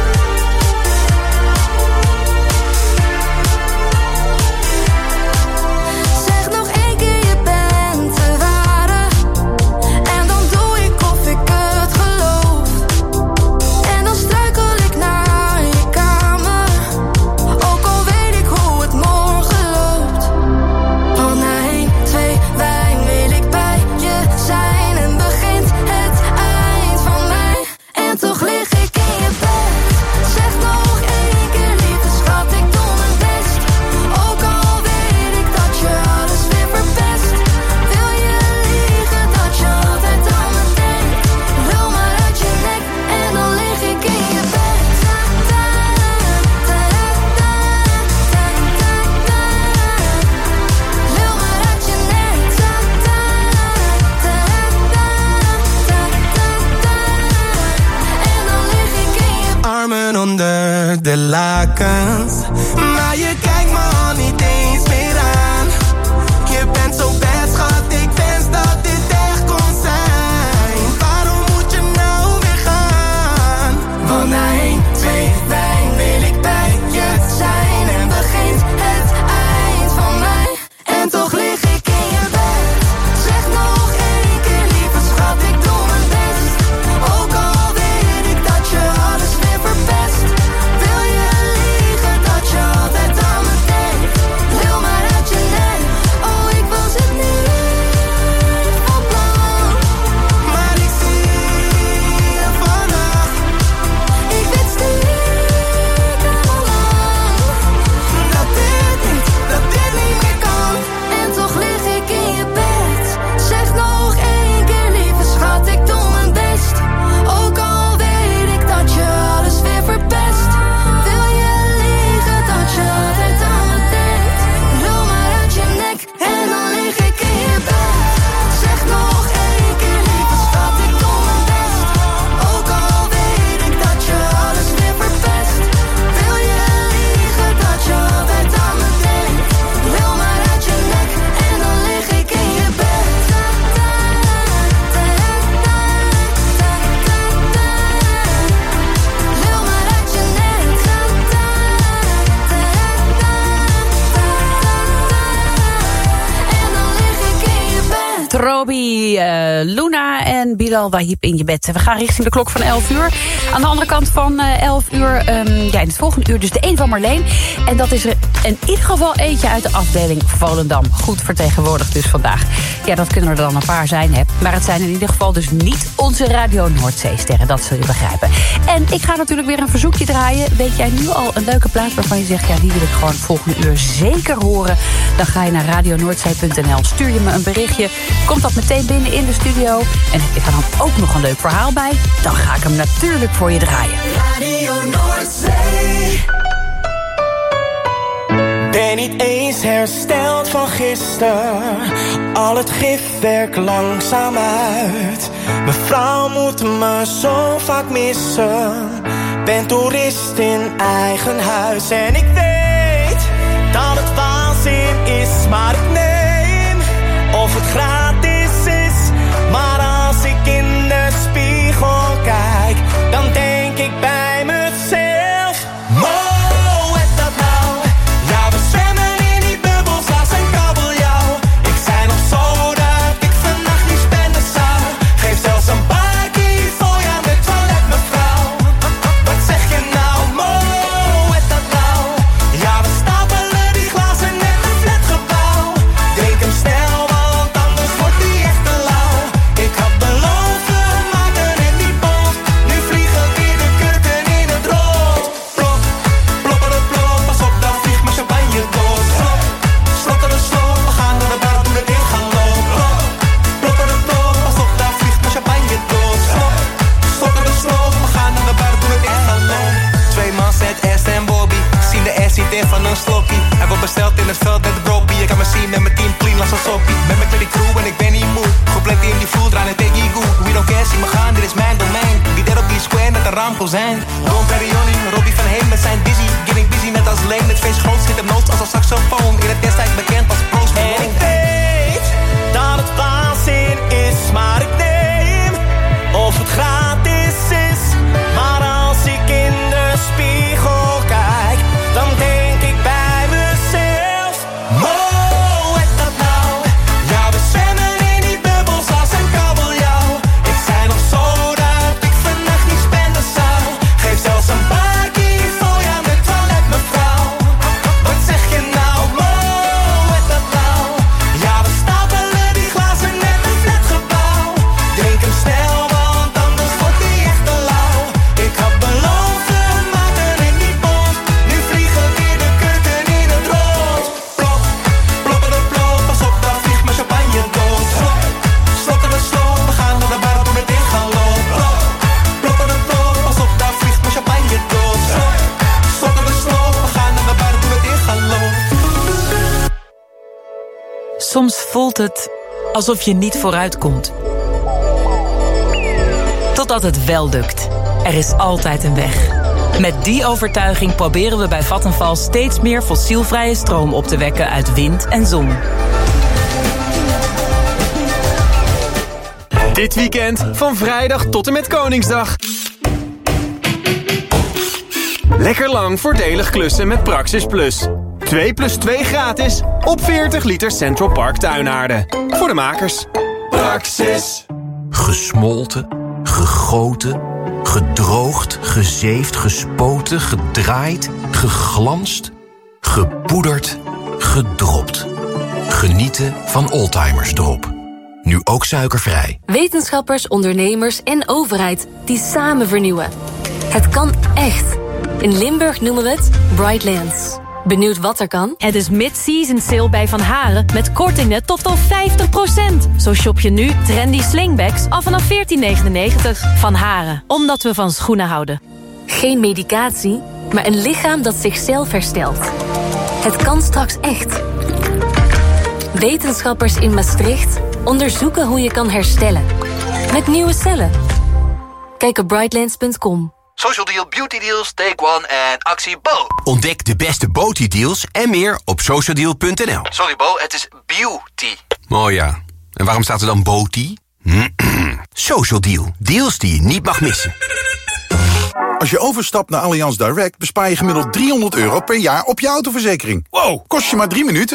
Speaker 18: Zeg nog één keer, je bent de ware. En dan doe ik of ik het geloof. En dan struikel ik naar je kamer. Ook al weet ik hoe het morgen loopt. Want na één, twee wijn wil ik bij je zijn. En begint het eind van mij. En toch lig ik in je bed. Zeg nog één keer, lieve schat, ik doe mijn best. Ook al weet ik dat je alles weer verpest. Wil je liegen dat je altijd aan me denkt? Wil maar uit je nek en dan lig ik in je bed. Wil maar uit je nek. En dan lig ik in je
Speaker 17: Armen onder de lakens, maar je kijkt me al niet eens meer aan. Je bent zo best, schat, ik wens dat dit echt kon zijn. Waarom moet je nou weer gaan? Want na één, twee wijn wil ik bij je zijn. En begint het eind van mij. En toch lig ik in je bed. Zeg nog één keer, lieve schat, ik doe mijn best. Ook al weet ik dat je alles weer verpest. Wil je liegen dat je altijd aan me
Speaker 16: Bobby, uh, Luna en Bilal Wahib in je bed. We gaan richting de klok van elf uur. Aan de andere kant van uh, elf uur, um, ja, in het volgende uur dus de een van Marleen. En dat is er in ieder geval eentje uit de afdeling Volendam. Goed vertegenwoordigd dus vandaag. Ja, dat kunnen er dan een paar zijn, hè. Maar het zijn in ieder geval dus niet onze Radio Noordzee-sterren. Dat zul je begrijpen. En ik ga natuurlijk weer een verzoekje draaien. Weet jij nu al een leuke plaat waarvan je zegt, ja, die wil ik gewoon volgende uur zeker horen? Dan ga je naar radio noordzee punt n l. Stuur je me een berichtje. Komt dat meteen binnen in de studio. En heb je er dan ook nog een leuk verhaal bij? Dan ga ik hem natuurlijk voor je draaien.
Speaker 21: Radio Noordzee. Ben niet eens hersteld van gisteren. Al het gif werkt langzaam uit. Mevrouw moet me zo vaak missen. Ben toerist in eigen huis. En ik weet dat het waanzin is, maar ik neem of het gratis is. Maar als ik in de spiegel kijk, dan denk ik bij mezelf, wow, is dat nou? Ja, we zwemmen in die bubbels als een kabeljauw. Ik zei nog zo dat ik vannacht niet spenden zou. Geef zelfs een bakkie voor je aan de toilet, mevrouw. Wat zeg je nou, wow, is dat nou? Ja, we stapelen die glazen net een flatgebouw. Drink hem snel, want anders wordt die echt te lauw. Ik had beloofd, we maken het niet bot. Nu vliegen weer de kurken in het rood. Plop, plopperen plop, pas op, dan vliegt mijn champagne dood. Slop, slotteren slop, we gaan naar de bar, doen het in gaan lopen. Plop, plopperen plop, pas op, dan vliegt mijn champagne dood. Slop, slotteren slop, we gaan naar de bar, doen het in gaan lopen. Twee man zet S en Bobby, zien de S niet in van een sloppie. Hij wordt besteld in het veld met de bropie. Je kan me zien met mijn team clean als een soppie. Met mijn kleine crew en ik ben niet moe. Compleet in die voel, draaien tegen je goed. We don't care, zie me gaan, dit is mijn domein. Die dead op die square met een raamkozijn. Don Perigoni, Robbie van Heem met zijn dizzy. Getting busy net als Leen, het feest groot zit hem nooit als een saxofoon. In het destijds bekend als Post Malone. En ik weet dat het waanzin is, maar ik neem of het gratis is. Maar als ik in de spiegel kijk, dan denk ik bij mezelf, wow, is dat nou? Ja, we zwemmen in die bubbels als een kabeljauw. Ik zei nog zo dat ik vannacht niet spenden zou. Geef zelfs een bakkie voor je aan de toilet, mevrouw. Wat zeg je nou, wow, is dat nou? Ja, we stapelen die glazen net een flatgebouw. Drink hem snel, want anders wordt die echt te lauw. Ik had beloofd, we maken het niet bot. Nu vliegen weer de kurken in het rood. Plop, plopperen plop, pas op, dan vliegt mijn champagne dood. Slop, slotteren slop, we gaan naar de bar, doen het in gaan lopen. Plop, plopperen plop, pas op, dan vliegt mijn champagne dood. Slop, slotteren slop, we gaan naar de bar, doen het in gaan lopen.
Speaker 7: Soms voelt het alsof je niet vooruit komt. Totdat het wel lukt. Er is altijd een weg. Met die overtuiging proberen we bij Vattenfall steeds meer fossielvrije stroom op te wekken uit wind en zon.
Speaker 3: Dit weekend van vrijdag tot en met Koningsdag. Lekker lang voordelig klussen met Praxis Plus. twee plus twee gratis op veertig liter Central Park tuinaarde. Voor de makers. Praxis.
Speaker 8: Gesmolten, gegoten, gedroogd, gezeefd, gespoten, gedraaid, geglanst, gepoederd, gedropt. Genieten van Oldtimers Drop. Nu ook suikervrij.
Speaker 4: Wetenschappers, ondernemers en overheid die samen vernieuwen. Het kan echt. In Limburg noemen we het Brightlands. Benieuwd wat er kan?
Speaker 9: Het is mid-season sale bij Van Haren met kortingen tot wel vijftig procent. Zo shop je nu trendy slingbags al vanaf veertien negenennegentig. Van Haren, omdat we van schoenen houden.
Speaker 4: Geen medicatie, maar een lichaam dat zichzelf herstelt. Het kan straks echt. Wetenschappers in Maastricht onderzoeken hoe je kan herstellen. Met nieuwe cellen. Kijk op brightlands punt com.
Speaker 11: Social Deal, Beauty Deals, Take One en actie Bo.
Speaker 13: Ontdek de beste Beauty deals en meer op social deal punt n l.
Speaker 11: Sorry Bo, het is beauty.
Speaker 13: Oh ja, en waarom staat er dan Beauty? Social Deal, deals die je niet mag missen.
Speaker 15: Als je overstapt naar Allianz Direct bespaar je gemiddeld driehonderd euro per jaar op je autoverzekering. Wow, kost je maar drie minuten.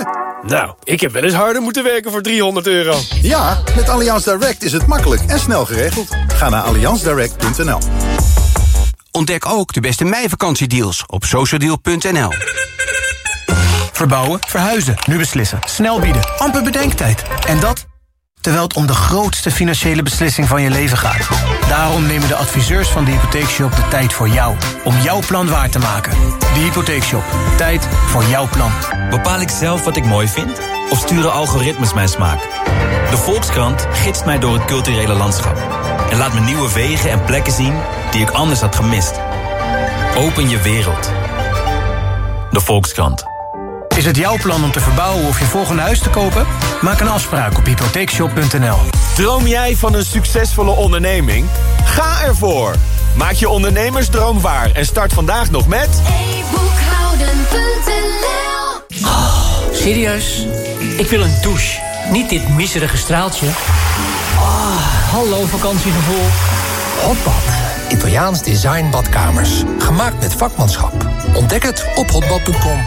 Speaker 10: Nou, ik heb wel eens harder moeten werken voor driehonderd euro.
Speaker 15: Ja, met Allianz Direct is het makkelijk en snel geregeld. Ga naar allianz direct punt n l.
Speaker 12: Ontdek ook de beste meivakantie-deals op socialdeal punt n l.
Speaker 19: Verbouwen, verhuizen, nu beslissen. Snel bieden, amper bedenktijd. En dat terwijl het om de grootste financiële beslissing van je leven gaat. Daarom nemen de adviseurs van de Hypotheekshop de tijd voor jou. Om jouw plan waar te maken. De Hypotheekshop. Tijd voor jouw plan.
Speaker 20: Bepaal ik zelf wat ik mooi vind? Of sturen algoritmes mijn smaak? De Volkskrant gidst mij door het culturele landschap. En laat me nieuwe wegen en plekken zien die ik anders had gemist. Open je wereld. De Volkskrant.
Speaker 19: Is het jouw plan om te verbouwen of je volgende huis te kopen? Maak een afspraak op hypotheekshop punt n l.
Speaker 22: Droom jij van een succesvolle onderneming? Ga ervoor! Maak je ondernemersdroom waar en start vandaag nog met
Speaker 18: e boekhouden punt n l.
Speaker 23: Oh, serieus? Ik wil een douche. Niet dit miserige straaltje. Oh, hallo vakantiegevoel. Hotbad. Italiaans design badkamers. Gemaakt met vakmanschap. Ontdek het op hotbad punt com.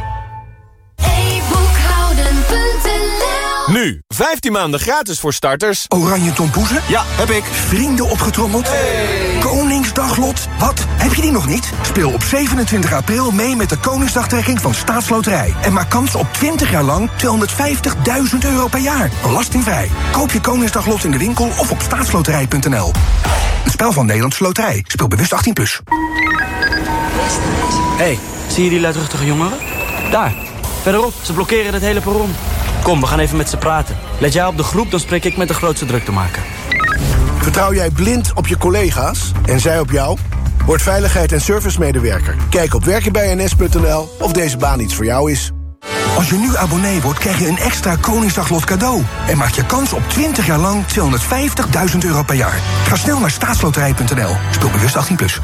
Speaker 22: Nu, vijftien maanden gratis voor starters.
Speaker 15: Oranje tompoezen?
Speaker 22: Ja, heb ik.
Speaker 15: Vrienden opgetrommeld? Hey. Koningsdaglot? Wat? Heb je die nog niet? Speel op zevenentwintig april mee met de Koningsdagtrekking van Staatsloterij. En maak kans op twintig jaar lang tweehonderdvijftigduizend euro per jaar. Belastingvrij. Koop je Koningsdaglot in de winkel of op staatsloterij punt n l. Een spel van Nederlandse Loterij. Speel bewust achttien plus.
Speaker 24: Hé, hey, zie je die luidruchtige jongeren? Daar, verderop. Ze blokkeren het hele perron. Kom, we gaan even met ze praten. Let jij op de groep, dan spreek ik met de grootste druktemaker.
Speaker 15: Vertrouw jij blind op je collega's en zij op jou? Word veiligheid- en servicemedewerker. Kijk op werken bij n s punt n l of deze baan iets voor jou is. Als je nu abonnee wordt, krijg je een extra Koningsdaglot cadeau. En maak je kans op twintig jaar lang tweehonderdvijftigduizend euro per jaar. Ga snel naar staatsloterij punt n l. Speel bewust achttien plus.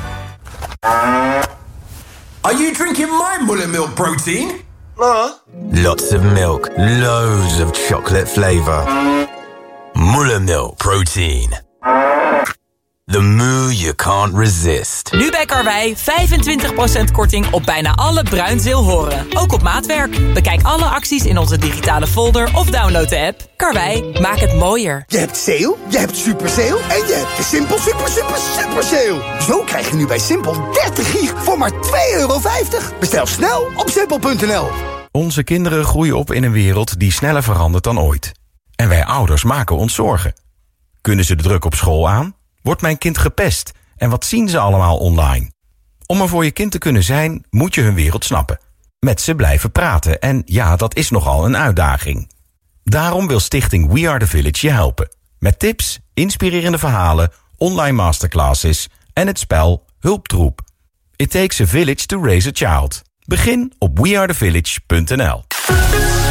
Speaker 28: Are you drinking my Muller Milk protein? Uh.
Speaker 29: Lots of milk, loads of chocolate flavor. Muller Milk Protein. The moo you can't resist.
Speaker 7: Nu bij Karwei vijfentwintig procent korting op bijna alle Bruinzeel horen. Ook op maatwerk. Bekijk alle acties in onze digitale folder of download de app. Karwei, maak het mooier.
Speaker 26: Je hebt sale, je hebt super sale en je hebt de Simpel super super super sale. Zo krijg je nu bij Simpel dertig gig voor maar twee euro vijftig. Bestel snel op simpel punt n l.
Speaker 27: Onze kinderen groeien op in een wereld die sneller verandert dan ooit. En wij ouders maken ons zorgen. Kunnen ze de druk op school aan? Wordt mijn kind gepest? En wat zien ze allemaal online? Om er voor je kind te kunnen zijn, moet je hun wereld snappen. Met ze blijven praten en ja, dat is nogal een uitdaging. Daarom wil stichting We Are The Village je helpen. Met tips, inspirerende verhalen, online masterclasses en het spel Hulptroep. It takes a village to raise a child. Begin op we are the village punt n l.